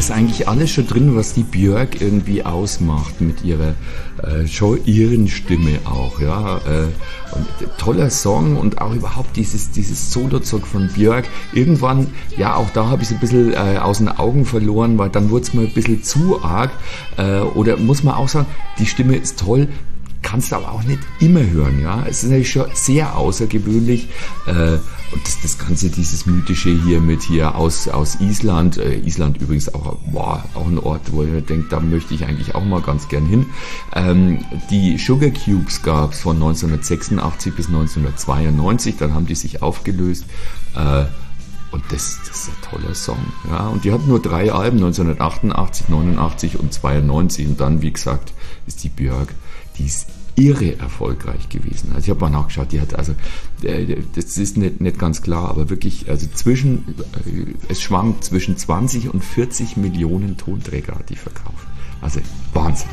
ist eigentlich alles schon drin, was die Björk irgendwie ausmacht mit ihrer äh, schon ihren Stimme auch, ja. Äh, und toller Song und auch überhaupt dieses dieses Solo-Zeug von Björk. Irgendwann, ja, auch da habe ich es ein bisschen äh, aus den Augen verloren, weil dann wurde es mir ein bisschen zu arg. Äh, oder muss man auch sagen, die Stimme ist toll. Kannst du aber auch nicht immer hören, ja. Es ist natürlich schon sehr außergewöhnlich. Äh, und das, das Ganze, dieses Mythische hier mit hier aus, aus Island. Äh, Island übrigens auch, boah, auch ein Ort, wo ich denke, da möchte ich eigentlich auch mal ganz gern hin. Ähm, die Sugar Cubes gab es von neunzehnhundertsechsundachtzig bis neunzehnhundertzweiundneunzig. Dann haben die sich aufgelöst. Äh, Und das, das ist ein toller Song. Ja, und die hatten nur drei Alben, neunzehnhundertachtundachtzig, neunundachtzig und zweiundneunzig. Und dann, wie gesagt, ist die Björk, die ist irre erfolgreich gewesen. Also ich habe mal nachgeschaut, die hat also, äh, das ist nicht, nicht ganz klar, aber wirklich, also zwischen, äh, es schwankt zwischen zwanzig und vierzig Millionen Tonträger hat die verkauft. Also Wahnsinn.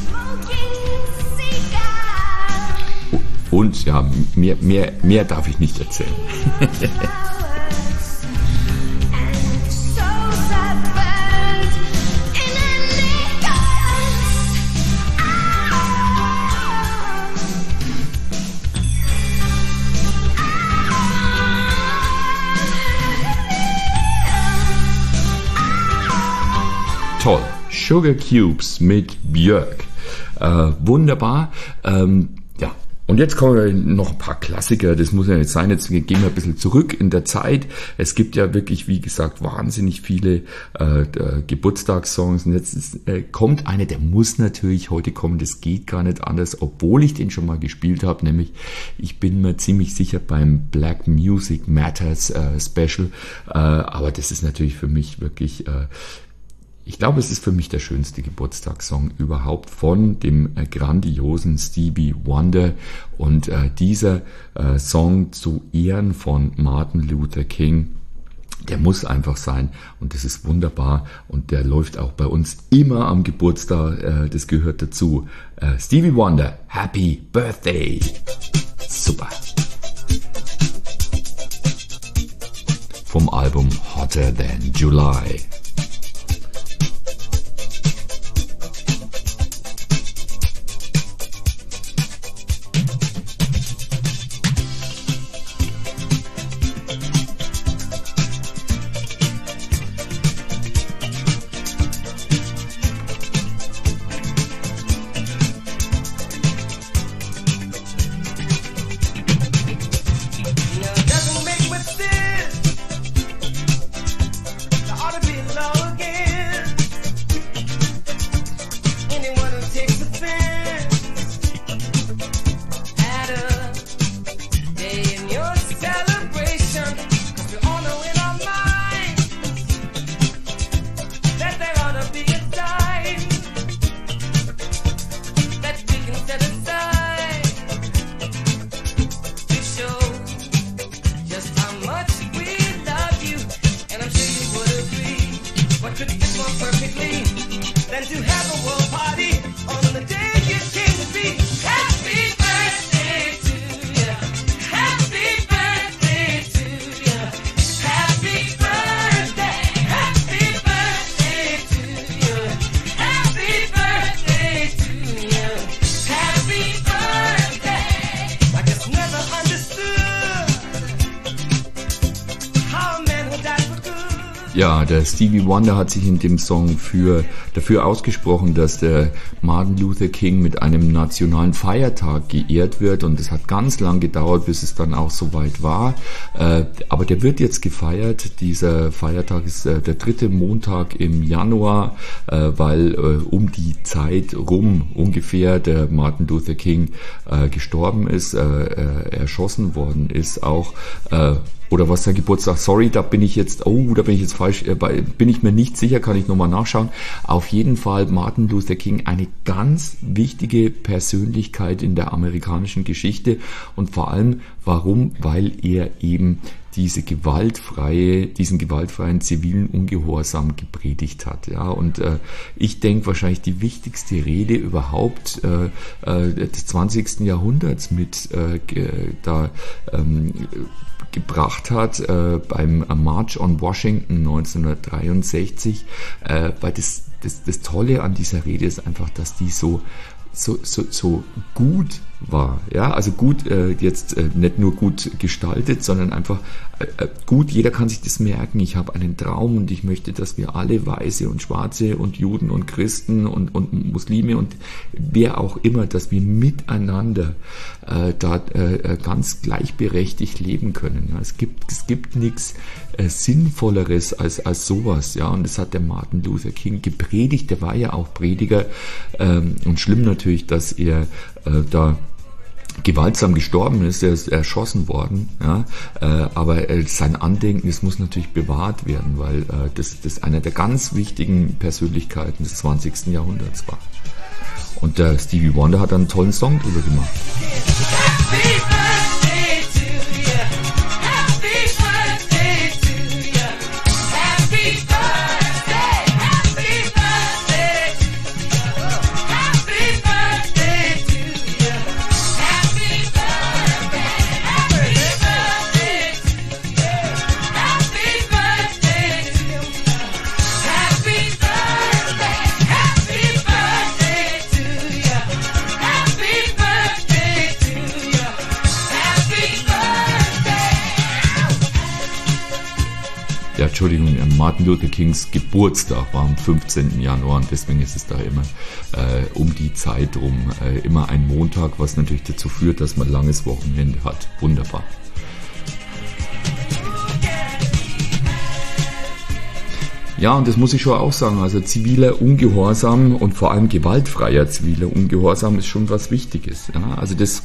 Und ja, mehr, mehr, mehr darf ich nicht erzählen. Toll. Sugar Cubes mit Björk. Äh, wunderbar. Ähm, ja. Und jetzt kommen noch ein paar Klassiker. Das muss ja nicht sein. Jetzt gehen wir ein bisschen zurück in der Zeit. Es gibt ja wirklich, wie gesagt, wahnsinnig viele äh, Geburtstagssongs. Und jetzt ist, äh, kommt einer, der muss natürlich heute kommen. Das geht gar nicht anders, obwohl ich den schon mal gespielt habe. Nämlich, ich bin mir ziemlich sicher beim Black Music Matters äh, Special. Äh, aber das ist natürlich für mich wirklich... Äh, Ich glaube, es ist für mich der schönste Geburtstagssong überhaupt von dem äh, grandiosen Stevie Wonder. Und äh, dieser äh, Song zu Ehren von Martin Luther King, der muss einfach sein. Und das ist wunderbar. Und der läuft auch bei uns immer am Geburtstag. Äh, das gehört dazu. Äh, Stevie Wonder, Happy Birthday. Super. Vom Album Hotter Than July. Ja, der Stevie Wonder hat sich in dem Song für, dafür ausgesprochen, dass der Martin Luther King mit einem nationalen Feiertag geehrt wird, und es hat ganz lang gedauert, bis es dann auch soweit war. Äh, aber der wird jetzt gefeiert. Dieser Feiertag ist äh, der dritte Montag im Januar, äh, weil äh, um die Zeit rum ungefähr der Martin Luther King äh, gestorben ist, äh, äh, erschossen worden ist auch. Äh, Oder was sein Geburtstag? Sorry, da bin ich jetzt, oh, da bin ich jetzt falsch, äh, bin ich mir nicht sicher, kann ich nochmal nachschauen. Auf jeden Fall Martin Luther King, eine ganz wichtige Persönlichkeit in der amerikanischen Geschichte, und vor allem, warum? Weil er eben diese gewaltfreie, diesen gewaltfreien zivilen Ungehorsam gepredigt hat, ja, und äh, ich denke wahrscheinlich die wichtigste Rede überhaupt äh, äh, des zwanzigsten Jahrhunderts mit äh, da ähm, gebracht hat äh, beim March on Washington neunzehnhundertdreiundsechzig, äh, weil das, das, das Tolle an dieser Rede ist einfach, dass die so so, so, so gut war, ja, also gut, äh, jetzt äh, nicht nur gut gestaltet, sondern einfach äh, gut, jeder kann sich das merken, ich habe einen Traum und ich möchte, dass wir alle Weiße und Schwarze und Juden und Christen und, und Muslime und wer auch immer, dass wir miteinander äh, da äh, ganz gleichberechtigt leben können, ja, es gibt, es gibt nichts äh, Sinnvolleres als, als sowas, ja, und das hat der Martin Luther King gepredigt, der war ja auch Prediger, ähm, und schlimm natürlich, dass er äh, da gewaltsam gestorben ist, er ist erschossen worden, ja, äh, aber äh, sein Andenken, das muss natürlich bewahrt werden, weil äh, das, das einer der ganz wichtigen Persönlichkeiten des zwanzigsten Jahrhunderts war. Und der Stevie Wonder hat einen tollen Song drüber gemacht. Ja, Entschuldigung, Martin Luther Kings Geburtstag war am fünfzehnten Januar und deswegen ist es da immer äh, um die Zeit rum, äh, immer ein Montag, was natürlich dazu führt, dass man ein langes Wochenende hat. Wunderbar. Ja, und das muss ich schon auch sagen, also ziviler Ungehorsam und vor allem gewaltfreier ziviler Ungehorsam ist schon was Wichtiges. Ja, also das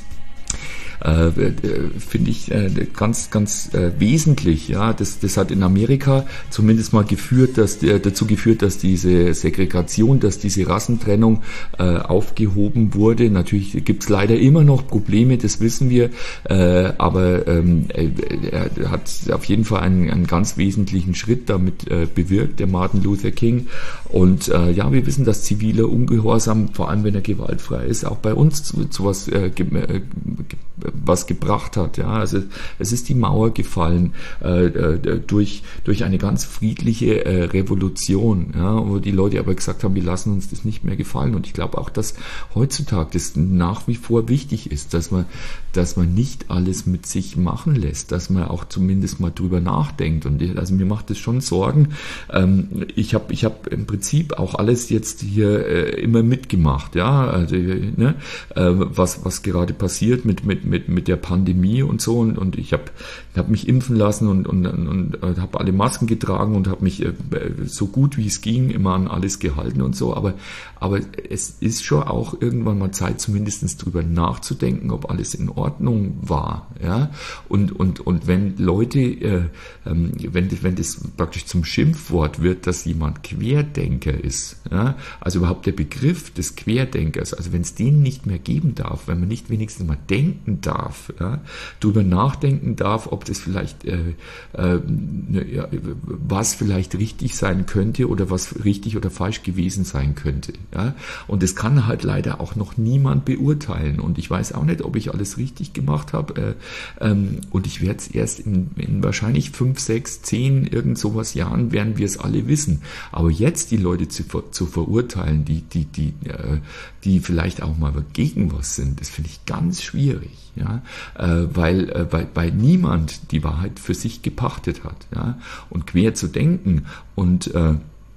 Äh, finde ich äh, ganz, ganz äh, wesentlich. Ja, das, das hat in Amerika zumindest mal geführt, dass äh, dazu geführt, dass diese Segregation, dass diese Rassentrennung äh, aufgehoben wurde. Natürlich gibt es leider immer noch Probleme, das wissen wir, äh, aber ähm, er, er hat auf jeden Fall einen, einen ganz wesentlichen Schritt damit äh, bewirkt, der Martin Luther King. Und äh, ja, wir wissen, dass ziviler Ungehorsam, vor allem wenn er gewaltfrei ist, auch bei uns zu, zu was äh, ge, äh, was gebracht hat. Ja, also es ist die Mauer gefallen äh, durch durch eine ganz friedliche äh, Revolution, ja, wo die Leute aber gesagt haben, wir lassen uns das nicht mehr gefallen. Und ich glaube auch, dass heutzutage das nach wie vor wichtig ist, dass man dass man nicht alles mit sich machen lässt, dass man auch zumindest mal drüber nachdenkt. Und also mir macht es schon Sorgen. Ähm, ich habe ich habe im Prinzip auch alles jetzt hier äh, immer mitgemacht, ja, also ne, äh, was was gerade passiert mit mit mit mit der Pandemie und so, und, und ich habe hab mich impfen lassen und und, und, und habe alle Masken getragen und habe mich äh, so gut wie es ging immer an alles gehalten und so, aber aber es ist schon auch irgendwann mal Zeit, zumindest drüber nachzudenken, ob alles in Ordnung war, ja, und und und wenn Leute äh, ähm, wenn wenn das praktisch zum Schimpfwort wird, dass jemand Querdenker ist, ja, also überhaupt der Begriff des Querdenkers, also wenn es den nicht mehr geben darf, wenn man nicht wenigstens mal denken darf, ja, drüber nachdenken darf, ob das vielleicht äh, äh, ja, was vielleicht richtig sein könnte oder was richtig oder falsch gewesen sein könnte, ja, und das kann halt leider auch noch niemand beurteilen, und ich weiß auch nicht, ob ich alles richtig gemacht habe, äh, ähm, und ich werde es erst in, in wahrscheinlich fünf, sechs, zehn, irgend sowas Jahren werden wir es alle wissen, aber jetzt die Leute zu, zu verurteilen, die, die, die, äh, die vielleicht auch mal gegen was sind, das finde ich ganz schwierig, ja, äh, weil, äh, weil, weil niemand die Wahrheit für sich gepachtet hat, ja, und quer zu denken und äh,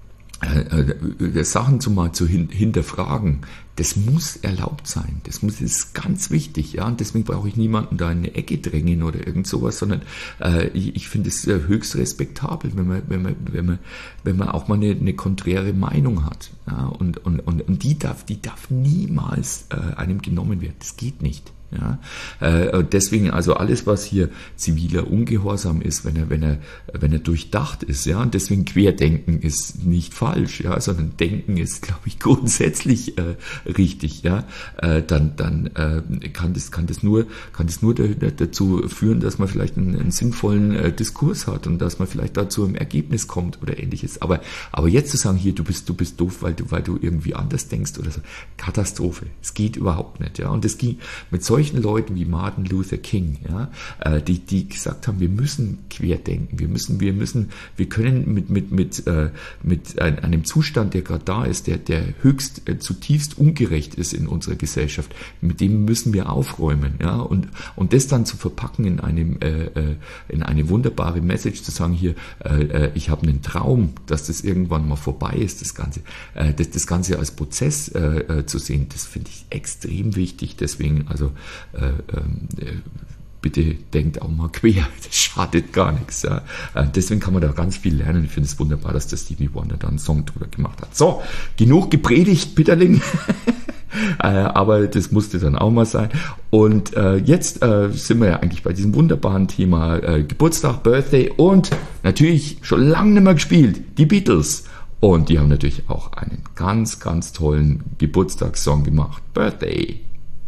äh, Sachen zu mal zu hin, hinterfragen, das muss erlaubt sein, das muss, das ist ganz wichtig, ja, und deswegen brauche ich niemanden da in eine Ecke drängen oder irgend sowas, sondern äh, ich, ich finde es äh, höchst respektabel, wenn man, wenn man, wenn man, wenn man auch mal eine, eine konträre Meinung hat, ja, und, und, und, und die darf, die darf niemals äh, einem genommen werden, das geht nicht. Ja, äh, deswegen also alles, was hier ziviler Ungehorsam ist, wenn er, wenn er, wenn er durchdacht ist, ja, und deswegen Querdenken ist nicht falsch, ja, sondern Denken ist, glaube ich, grundsätzlich äh, richtig, ja, äh, dann dann äh, kann das kann das nur kann das nur da, da, dazu führen, dass man vielleicht einen, einen sinnvollen äh, Diskurs hat und dass man vielleicht dazu im Ergebnis kommt oder ähnliches. Aber aber jetzt zu sagen, hier du bist du bist doof, weil du weil du irgendwie anders denkst oder so, Katastrophe. Es geht überhaupt nicht, ja. Und es ging mit solchen Leuten wie Martin Luther King, ja, äh, die die gesagt haben, wir müssen querdenken, wir müssen wir müssen wir können mit mit mit äh, mit ein, einem Zustand, der gerade da ist, der der höchst äh, zutiefst ungerecht ist in unserer Gesellschaft, mit dem müssen wir aufräumen, ja, und und das dann zu verpacken in einem äh, äh, in eine wunderbare Message, zu sagen, hier äh, äh, ich habe einen Traum, dass das irgendwann mal vorbei ist, das Ganze, äh, das das Ganze als Prozess äh, äh, zu sehen, das finde ich extrem wichtig. Deswegen also äh, äh, bitte denkt auch mal quer, das schadet gar nichts. Ja. Deswegen kann man da ganz viel lernen. Ich finde es wunderbar, dass der Stevie Wonder da einen Song drüber gemacht hat. So, genug gepredigt, Bitterling. Aber das musste dann auch mal sein. Und äh, jetzt äh, sind wir ja eigentlich bei diesem wunderbaren Thema äh, Geburtstag, Birthday und natürlich schon lange nicht mehr gespielt, die Beatles. Und die haben natürlich auch einen ganz, ganz tollen Geburtstagssong gemacht. Birthday.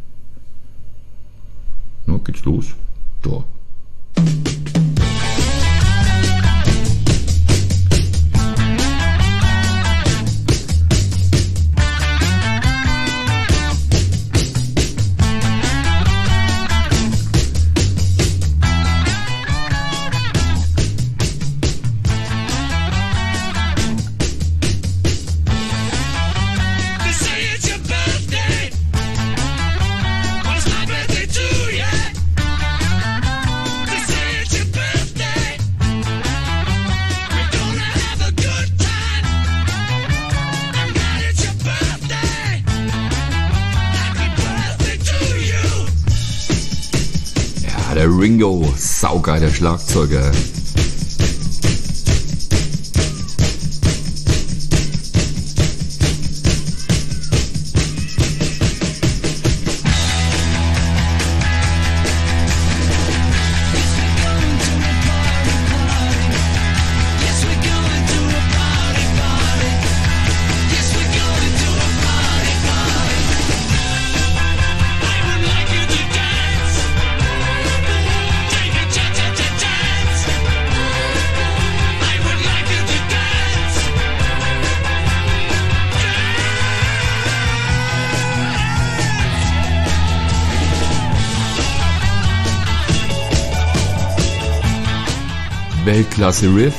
Na, geht's los. Da. Der Ringo, saugeiler Schlagzeuger. Weltklasse Riff.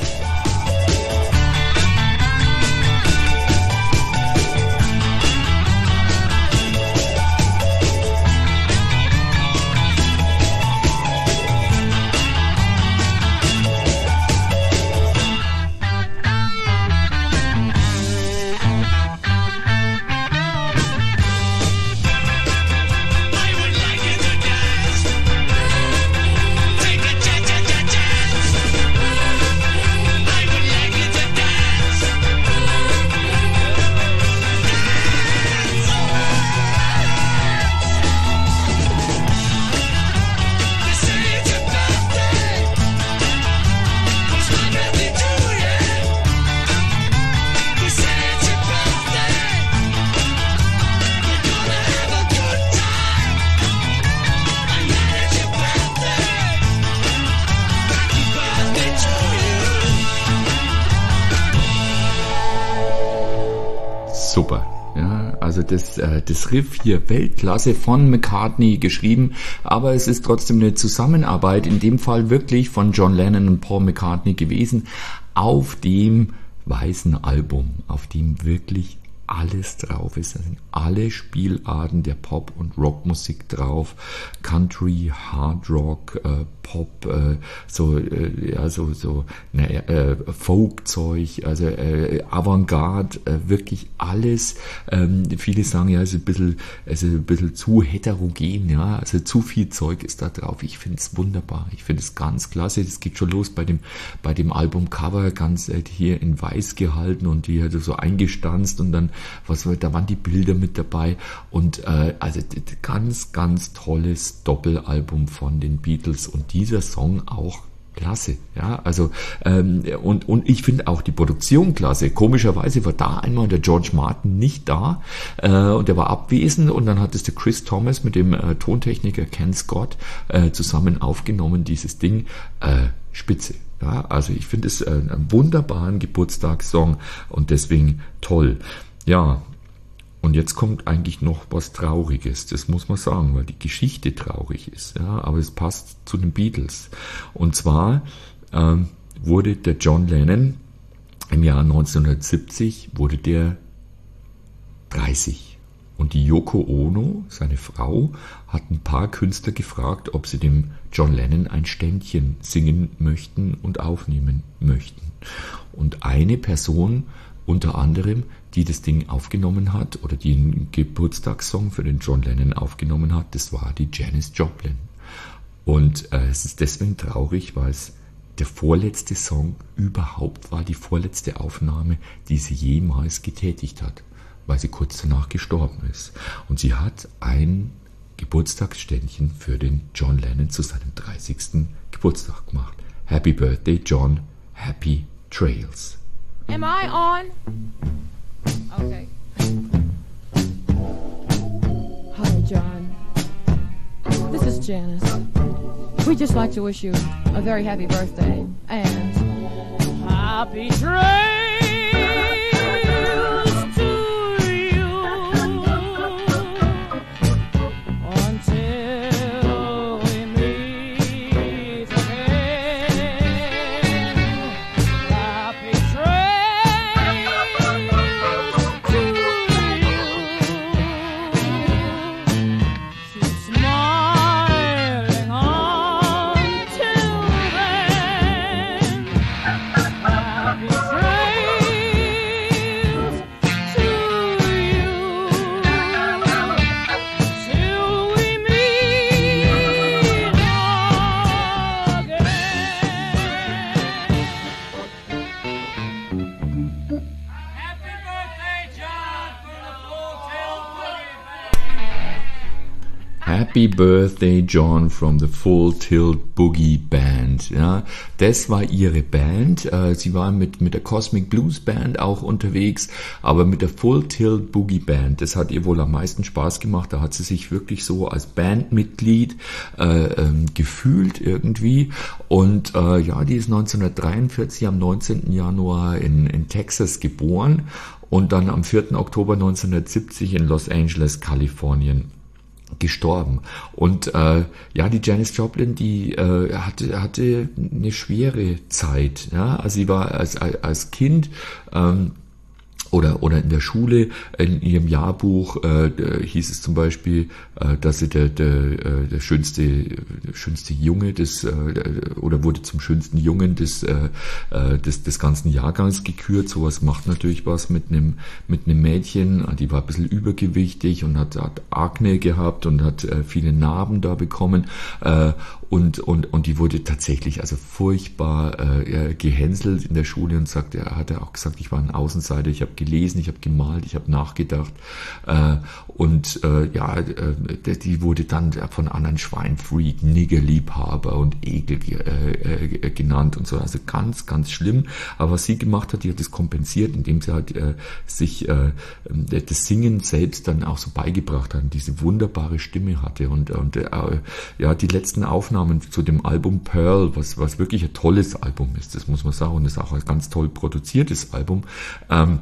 Super. Ja, also das, äh, das Riff hier Weltklasse von McCartney geschrieben, aber es ist trotzdem eine Zusammenarbeit, in dem Fall wirklich von John Lennon und Paul McCartney gewesen, auf dem weißen Album, auf dem wirklich alles drauf ist. Da sind alle Spielarten der Pop- und Rockmusik drauf. Country, Hard Rock, äh, Pop, äh, so, äh, ja, so, so, naja, äh, Folk-Zeug, also äh, Avantgarde, äh, wirklich alles. Ähm, viele sagen ja, es ist ein bisschen, es ist ein bisschen zu heterogen, ja, also zu viel Zeug ist da drauf. Ich finde es wunderbar. Ich finde es ganz klasse. Es geht schon los bei dem, bei dem Albumcover, ganz äh, hier in weiß gehalten und die hat so eingestanzt und dann was da waren die Bilder mit dabei und äh, also ganz, ganz tolles Doppelalbum von den Beatles und dieser Song auch Klasse, ja, also ähm, und und ich finde auch die Produktion klasse. Komischerweise war da einmal der George Martin nicht da äh, und der war abwesend und dann hat es der Chris Thomas mit dem äh, Tontechniker Ken Scott äh, zusammen aufgenommen, dieses Ding, äh, spitze. Ja, also ich finde es äh, einen wunderbaren Geburtstagssong und deswegen toll. Ja, und jetzt kommt eigentlich noch was Trauriges, das muss man sagen, weil die Geschichte traurig ist, ja, aber es passt zu den Beatles. Und zwar ähm, wurde der John Lennon im Jahr neunzehnhundertsiebzig wurde der dreißig. Und die Yoko Ono, seine Frau, hat ein paar Künstler gefragt, ob sie dem John Lennon ein Ständchen singen möchten und aufnehmen möchten. Und eine Person unter anderem, die das Ding aufgenommen hat oder die einen Geburtstagssong für den John Lennon aufgenommen hat, das war die Janis Joplin. Und äh, es ist deswegen traurig, weil es der vorletzte Song überhaupt war, die vorletzte Aufnahme, die sie jemals getätigt hat, weil sie kurz danach gestorben ist. Und sie hat ein Geburtstagsständchen für den John Lennon zu seinem dreißigsten Geburtstag gemacht. Happy Birthday, John. Happy Trails. Am I on? Okay. Hi, John. This is Janice. We'd just like to wish you a very happy birthday and happy trails to you until we meet again. Happy trails to you. Keep smiling until then. Happy trails to you till we meet again. Happy birthday, John, from the Full Tilt Boogie Band. Happy Birthday, John from the Full Tilt Boogie Band. Ja, das war ihre Band. Äh, Sie war mit, mit der Cosmic Blues Band auch unterwegs, aber mit der Full Tilt Boogie Band, das hat ihr wohl am meisten Spaß gemacht. Da hat sie sich wirklich so als Bandmitglied äh, ähm, gefühlt irgendwie. Und äh, ja, die ist neunzehnhundertdreiundvierzig am neunzehnten Januar in, in Texas geboren und dann am vierten Oktober neunzehnhundertsiebzig in Los Angeles, Kalifornien gestorben. Und äh, ja, die Janis Joplin, die äh, hatte hatte eine schwere Zeit. Ja, also sie war als als Kind ähm, oder oder in der Schule, in ihrem Jahrbuch äh, hieß es zum Beispiel, äh, dass sie der der, der schönste der schönste Junge des äh, oder wurde zum schönsten Jungen des äh, des des ganzen Jahrgangs gekürt. Sowas macht natürlich was mit einem mit einem Mädchen. Die war ein bisschen übergewichtig und hat, hat Akne gehabt und hat äh, viele Narben da bekommen. Äh, und und und die wurde tatsächlich also furchtbar äh, gehänselt in der Schule und sagt, er hat auch gesagt, ich war ein Außenseiter, ich habe gelesen, ich habe gemalt, ich habe nachgedacht äh, und äh, ja, äh, die wurde dann von anderen Schweinfreak, Niggerliebhaber und Ekel äh, äh, genannt und so, also ganz, ganz schlimm. Aber was sie gemacht hat, die hat das kompensiert, indem sie halt äh, sich äh, das Singen selbst dann auch so beigebracht hat und diese wunderbare Stimme hatte und, und äh, ja, die letzten Aufnahmen zu dem Album Pearl, was, was wirklich ein tolles Album ist, das muss man sagen, und das ist auch ein ganz toll produziertes Album. Ähm,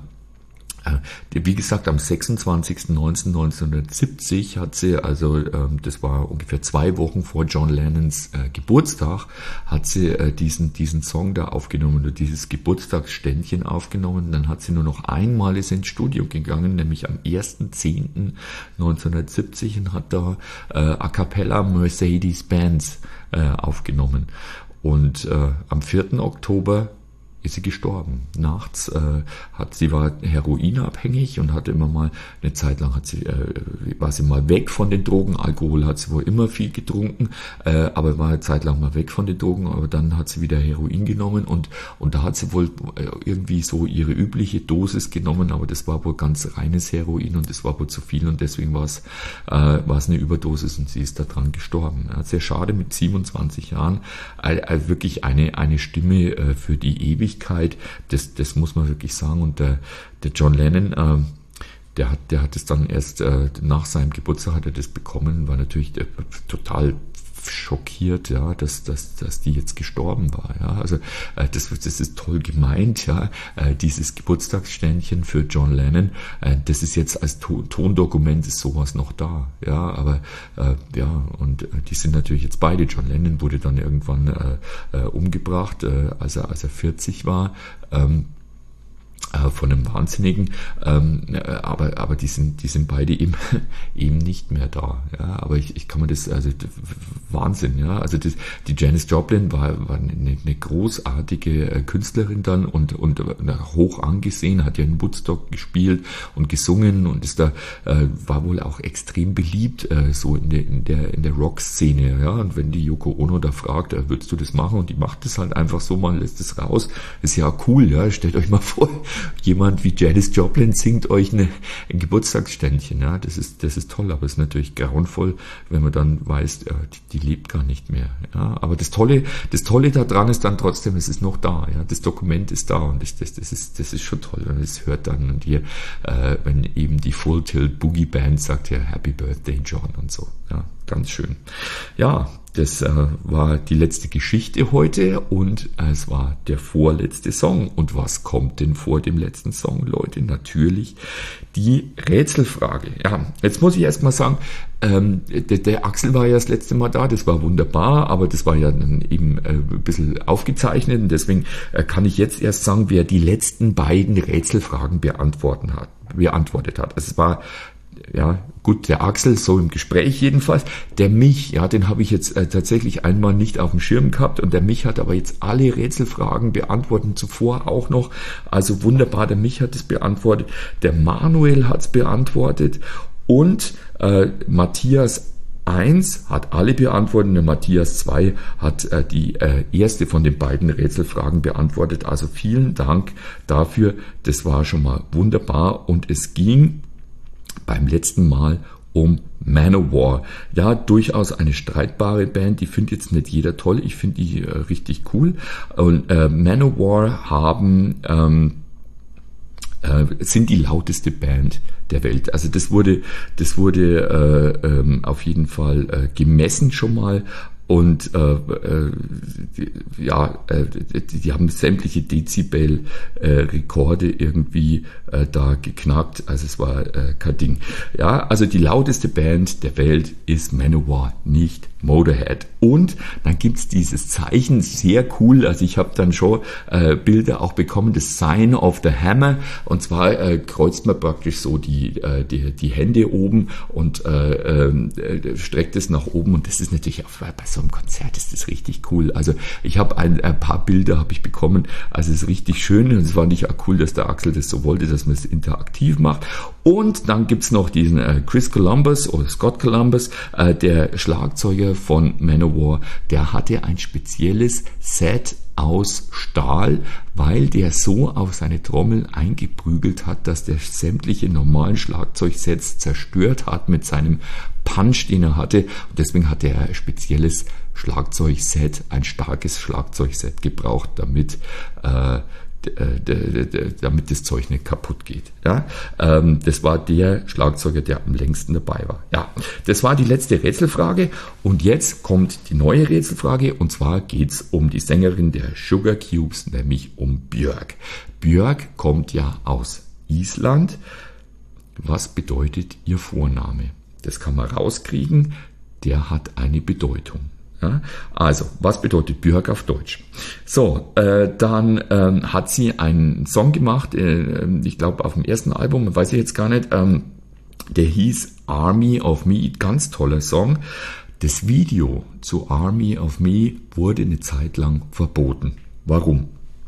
Wie gesagt, am sechsundzwanzigsten neunten neunzehnhundertsiebzig hat sie, also ähm, das war ungefähr zwei Wochen vor John Lennons äh, Geburtstag, hat sie äh, diesen diesen Song da aufgenommen oder dieses Geburtstagsständchen aufgenommen. Dann hat sie nur noch einmal ist ins Studio gegangen, nämlich am ersten zehnten neunzehnhundertsiebzig und hat da äh, a cappella Mercedes-Benz äh, aufgenommen. Und äh, am vierten Oktober ist sie gestorben. Nachts äh, hat sie war heroinabhängig und hatte immer mal eine Zeit lang hat sie äh, war sie mal weg von den Drogen. Alkohol hat sie wohl immer viel getrunken, äh, aber war eine Zeit lang mal weg von den Drogen. Aber dann hat sie wieder Heroin genommen und und da hat sie wohl irgendwie so ihre übliche Dosis genommen, aber das war wohl ganz reines Heroin und das war wohl zu viel und deswegen war es äh, war es eine Überdosis und sie ist daran gestorben. Ja, sehr schade, mit siebenundzwanzig Jahren äh, äh, wirklich eine eine Stimme äh, für die Ewigkeit. Das, das muss man wirklich sagen. Und der, der John Lennon, äh, der hat, der hat es dann erst äh, nach seinem Geburtstag hat er das bekommen, war natürlich äh, total schockiert, ja, dass, dass, dass die jetzt gestorben war, ja, also äh, das, das ist toll gemeint, ja, äh, dieses Geburtstagsständchen für John Lennon, äh, das ist jetzt als to- Tondokument ist sowas noch da, ja, aber äh, ja, und äh, die sind natürlich jetzt beide, John Lennon wurde dann irgendwann äh, äh, umgebracht, äh, als er, als er vierzig war, ähm, von einem Wahnsinnigen, ähm, aber aber die sind die sind beide eben eben nicht mehr da, ja, aber ich, ich kann mir das, also Wahnsinn, ja, also das, die Janis Joplin war war eine, eine großartige Künstlerin dann und und hoch angesehen, hat ja in Woodstock gespielt und gesungen und ist da äh, war wohl auch extrem beliebt äh, so in der in der in der Rock-Szene, ja, und wenn die Yoko Ono da fragt, äh, würdest du das machen, und die macht das halt einfach so, man lässt es raus, ist ja cool, ja, stellt euch mal vor, jemand wie Janis Joplin singt euch eine, ein Geburtstagsständchen, ja, das ist, das ist toll, aber es ist natürlich grauenvoll, wenn man dann weiß, ja, die, die lebt gar nicht mehr, ja, aber das Tolle, das Tolle daran ist dann trotzdem, es ist noch da, ja, das Dokument ist da und das, das, das ist, das ist schon toll, und es hört dann und hier, äh, wenn eben die Full Tilt Boogie Band sagt ja Happy Birthday John und so, ja, ganz schön. Ja, das äh, war die letzte Geschichte heute und äh, es war der vorletzte Song. Und was kommt denn vor dem letzten Song, Leute? Natürlich die Rätselfrage. Ja, jetzt muss ich erst mal sagen, ähm, der, der Axel war ja das letzte Mal da, das war wunderbar, aber das war ja dann eben äh, ein bisschen aufgezeichnet und deswegen äh, kann ich jetzt erst sagen, wer die letzten beiden Rätselfragen beantworten hat, beantwortet hat. Also es war ja, gut, der Axel, so im Gespräch jedenfalls. Der Mich, ja, den habe ich jetzt äh, tatsächlich einmal nicht auf dem Schirm gehabt und der Mich hat aber jetzt alle Rätselfragen beantwortet, zuvor auch noch. Also wunderbar, der Mich hat es beantwortet, der Manuel hat es beantwortet und äh, Matthias eins hat alle beantwortet, der Matthias zwei hat äh, die äh, erste von den beiden Rätselfragen beantwortet. Also vielen Dank dafür, das war schon mal wunderbar und es ging beim letzten Mal um Manowar. Ja, durchaus eine streitbare Band, die findet jetzt nicht jeder toll, ich finde die äh, richtig cool. Und äh, Manowar haben ähm, äh, sind die lauteste Band der Welt. Also das wurde das wurde äh, ähm, auf jeden Fall äh, gemessen schon mal. Und äh, äh, die, ja, äh, die, die haben sämtliche Dezibel-Rekorde äh, irgendwie äh, da geknackt. Also es war äh, kein Ding. Ja, also die lauteste Band der Welt ist Manowar, nicht Motorhead. Und dann gibt's dieses Zeichen, sehr cool, also ich habe dann schon äh, Bilder auch bekommen, das Sign of the Hammer, und zwar äh, kreuzt man praktisch so die, äh, die, die Hände oben und äh, äh, streckt es nach oben, und das ist natürlich auch bei so einem Konzert ist das richtig cool. Also ich habe ein, ein paar Bilder habe ich bekommen, also es ist richtig schön, und es fand ich auch cool, dass der Axel das so wollte, dass man es interaktiv macht. Und dann gibt's noch diesen äh, Chris Columbus oder Scott Columbus, äh, der Schlagzeuger von Manowar, der hatte ein spezielles Set aus Stahl, weil der so auf seine Trommel eingeprügelt hat, dass der sämtliche normalen Schlagzeugsets zerstört hat mit seinem Punch, den er hatte. Und deswegen hat er ein spezielles Schlagzeugset, ein starkes Schlagzeugset gebraucht, damit äh, damit das Zeug nicht kaputt geht. Ja, ähm, das war der Schlagzeuger, der am längsten dabei war. Ja, das war die letzte Rätselfrage, und jetzt kommt die neue Rätselfrage, und zwar geht's um die Sängerin der Sugar Cubes, nämlich um Björk. Björk kommt ja aus Island. Was bedeutet ihr Vorname? Das kann man rauskriegen. Der hat eine Bedeutung. Ja, also, was bedeutet Björk auf Deutsch? So, äh, dann ähm, hat sie einen Song gemacht, äh, ich glaube auf dem ersten Album, weiß ich jetzt gar nicht, ähm, der hieß Army of Me, ganz toller Song. Das Video zu Army of Me wurde eine Zeit lang verboten. Warum?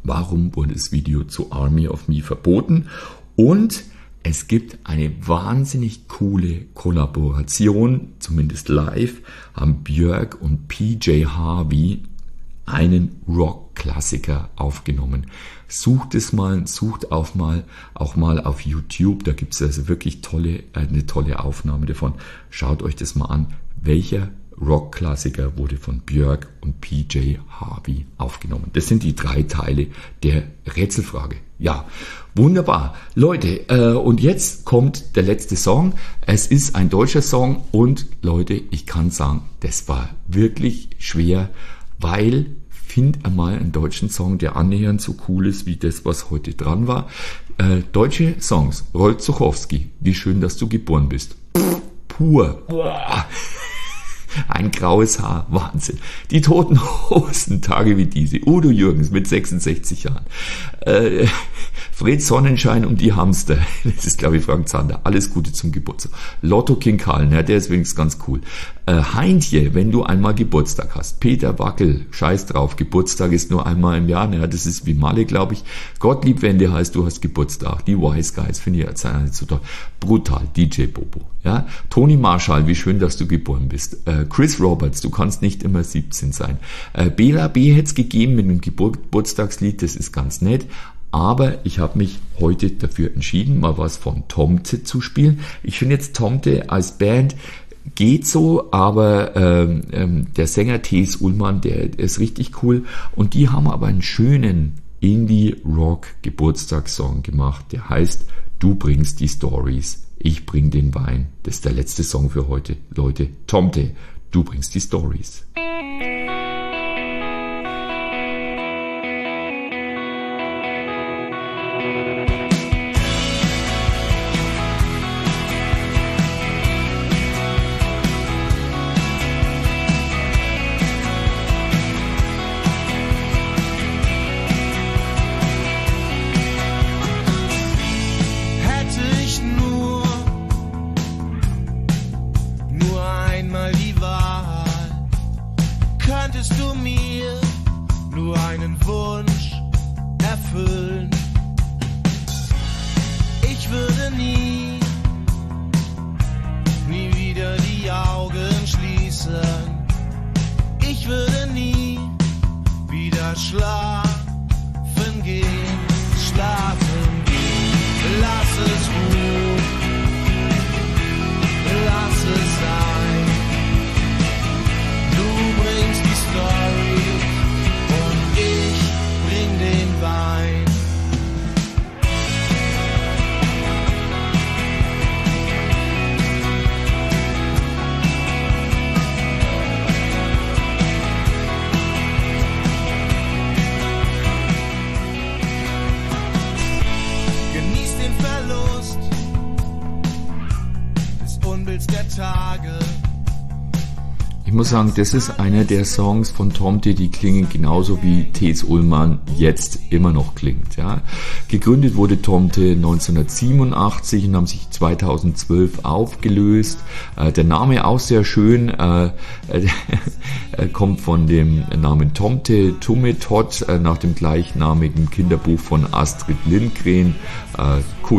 warum wurde das Video zu Army of Me verboten? Und es gibt eine wahnsinnig coole Kollaboration, zumindest live, haben Björk und P J Harvey einen Rock-Klassiker aufgenommen. Sucht es mal, sucht auch mal, auch mal auf YouTube, da gibt es also wirklich tolle, eine tolle Aufnahme davon. Schaut euch das mal an, welcher Rock-Klassiker wurde von Björk und P J Harvey aufgenommen. Das sind die drei Teile der Rätselfrage. Ja, wunderbar. Leute, äh, und jetzt kommt der letzte Song. Es ist ein deutscher Song und Leute, ich kann sagen, das war wirklich schwer, weil find einmal einen deutschen Song, der annähernd so cool ist wie das, was heute dran war. Äh, deutsche Songs. Rolf Zuchowski, wie schön, dass du geboren bist. Pur. Boah. Ein graues Haar, Wahnsinn. Die Toten Hosen, Tage wie diese. Udo Jürgens mit sechsundsechzig Jahren. Äh, Fred Sonnenschein und die Hamster. Das ist, glaube ich, Frank Zander. Alles Gute zum Geburtstag. Lotto King Karl, ja, der ist wenigstens ganz cool. Äh, Heintje, wenn du einmal Geburtstag hast. Peter Wackel, scheiß drauf. Geburtstag ist nur einmal im Jahr. Ja, das ist wie Malle, glaube ich. Gottlieb Wende heißt, du hast Geburtstag. Die Wise Guys, finde ich jetzt nicht so toll. Brutal, D J Bobo. Ja, Toni Marshall, wie schön, dass du geboren bist. Äh, Chris Roberts, du kannst nicht immer siebzehn sein. Äh, Bela B hätte es gegeben mit einem Geburtstagslied, das ist ganz nett. Aber ich habe mich heute dafür entschieden, mal was von Tomte zu spielen. Ich finde jetzt Tomte als Band geht so, aber ähm, ähm, der Sänger T S Ullmann, der, der ist richtig cool. Und die haben aber einen schönen Indie-Rock-Geburtstagssong gemacht, der heißt Du bringst die Stories. Ich bring den Wein. Das ist der letzte Song für heute. Leute, Tomte, du bringst die Stories. Ich muss sagen, das ist einer der Songs von Tomte, die klingen genauso wie T S Ullmann jetzt immer noch klingt. Ja. Gegründet wurde Tomte neunzehnhundertsiebenundachtzig und haben sich zweitausendzwölf aufgelöst. Äh, der Name auch sehr schön, äh, äh, kommt von dem Namen Tomte Tummetott äh, nach dem gleichnamigen Kinderbuch von Astrid Lindgren. Äh, cool.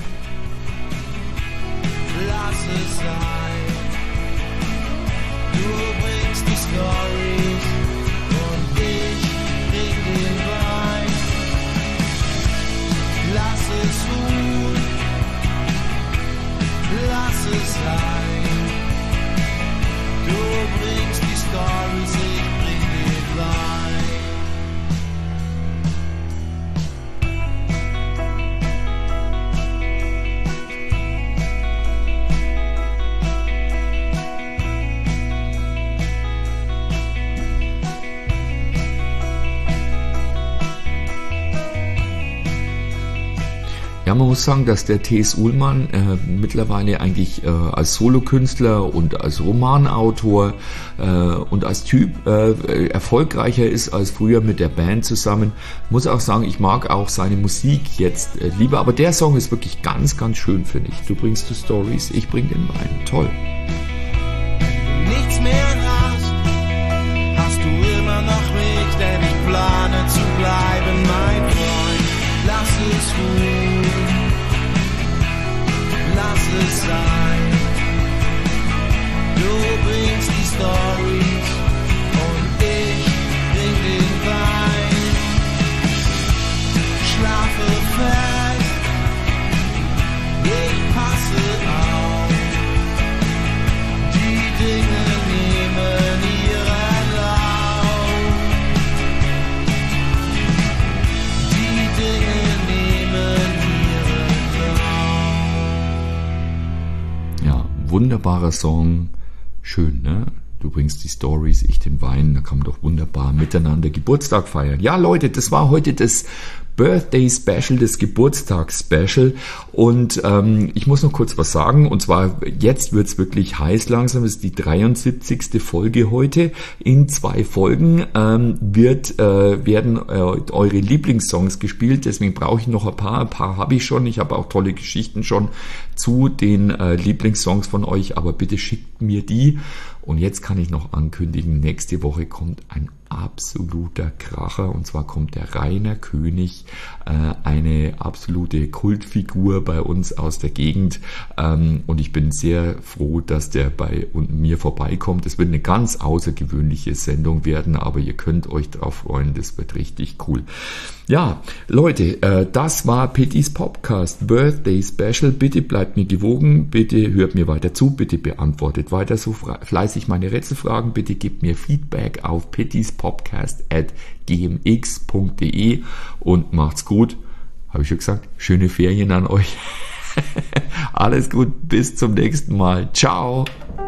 Ja, man muss sagen, dass der T S Ullmann äh, mittlerweile eigentlich äh, als Solokünstler und als Romanautor äh, und als Typ äh, erfolgreicher ist als früher mit der Band zusammen. Muss auch sagen, ich mag auch seine Musik jetzt äh, lieber, aber der Song ist wirklich ganz, ganz schön, finde ich. Du bringst die Stories, ich bring den Wein. Toll. Wenn du nichts mehr hast, hast du immer noch mich, denn ich plane zu bleiben, mein wunderbarer Song. Schön, ne? Du bringst die Stories, ich den Wein, da kann man doch wunderbar miteinander Geburtstag feiern. Ja, Leute, das war heute das Birthday Special, das Geburtstags Special, und ähm, ich muss noch kurz was sagen, und zwar jetzt wird's wirklich heiß langsam, es ist die dreiundsiebzigste Folge heute. In zwei Folgen ähm, wird äh, werden äh, eure Lieblingssongs gespielt, deswegen brauche ich noch ein paar, ein paar habe ich schon, ich habe auch tolle Geschichten schon zu den äh, Lieblingssongs von euch, aber bitte schickt mir die. Und jetzt kann ich noch ankündigen, nächste Woche kommt ein absoluter Kracher, und zwar kommt der Rainer König, äh, eine absolute Kultfigur bei uns aus der Gegend, ähm, und ich bin sehr froh, dass der bei und mir vorbeikommt. Es wird eine ganz außergewöhnliche Sendung werden, aber ihr könnt euch drauf freuen, das wird richtig cool. Ja, Leute, äh, das war Pittys Podcast Birthday Special. Bitte bleibt mir gewogen, bitte hört mir weiter zu, bitte beantwortet weiter so fleißig meine Rätselfragen, bitte gebt mir Feedback auf pittys podcast at g m x punkt d e und macht's gut. Habe ich schon gesagt, schöne Ferien an euch. Alles gut, bis zum nächsten Mal. Ciao.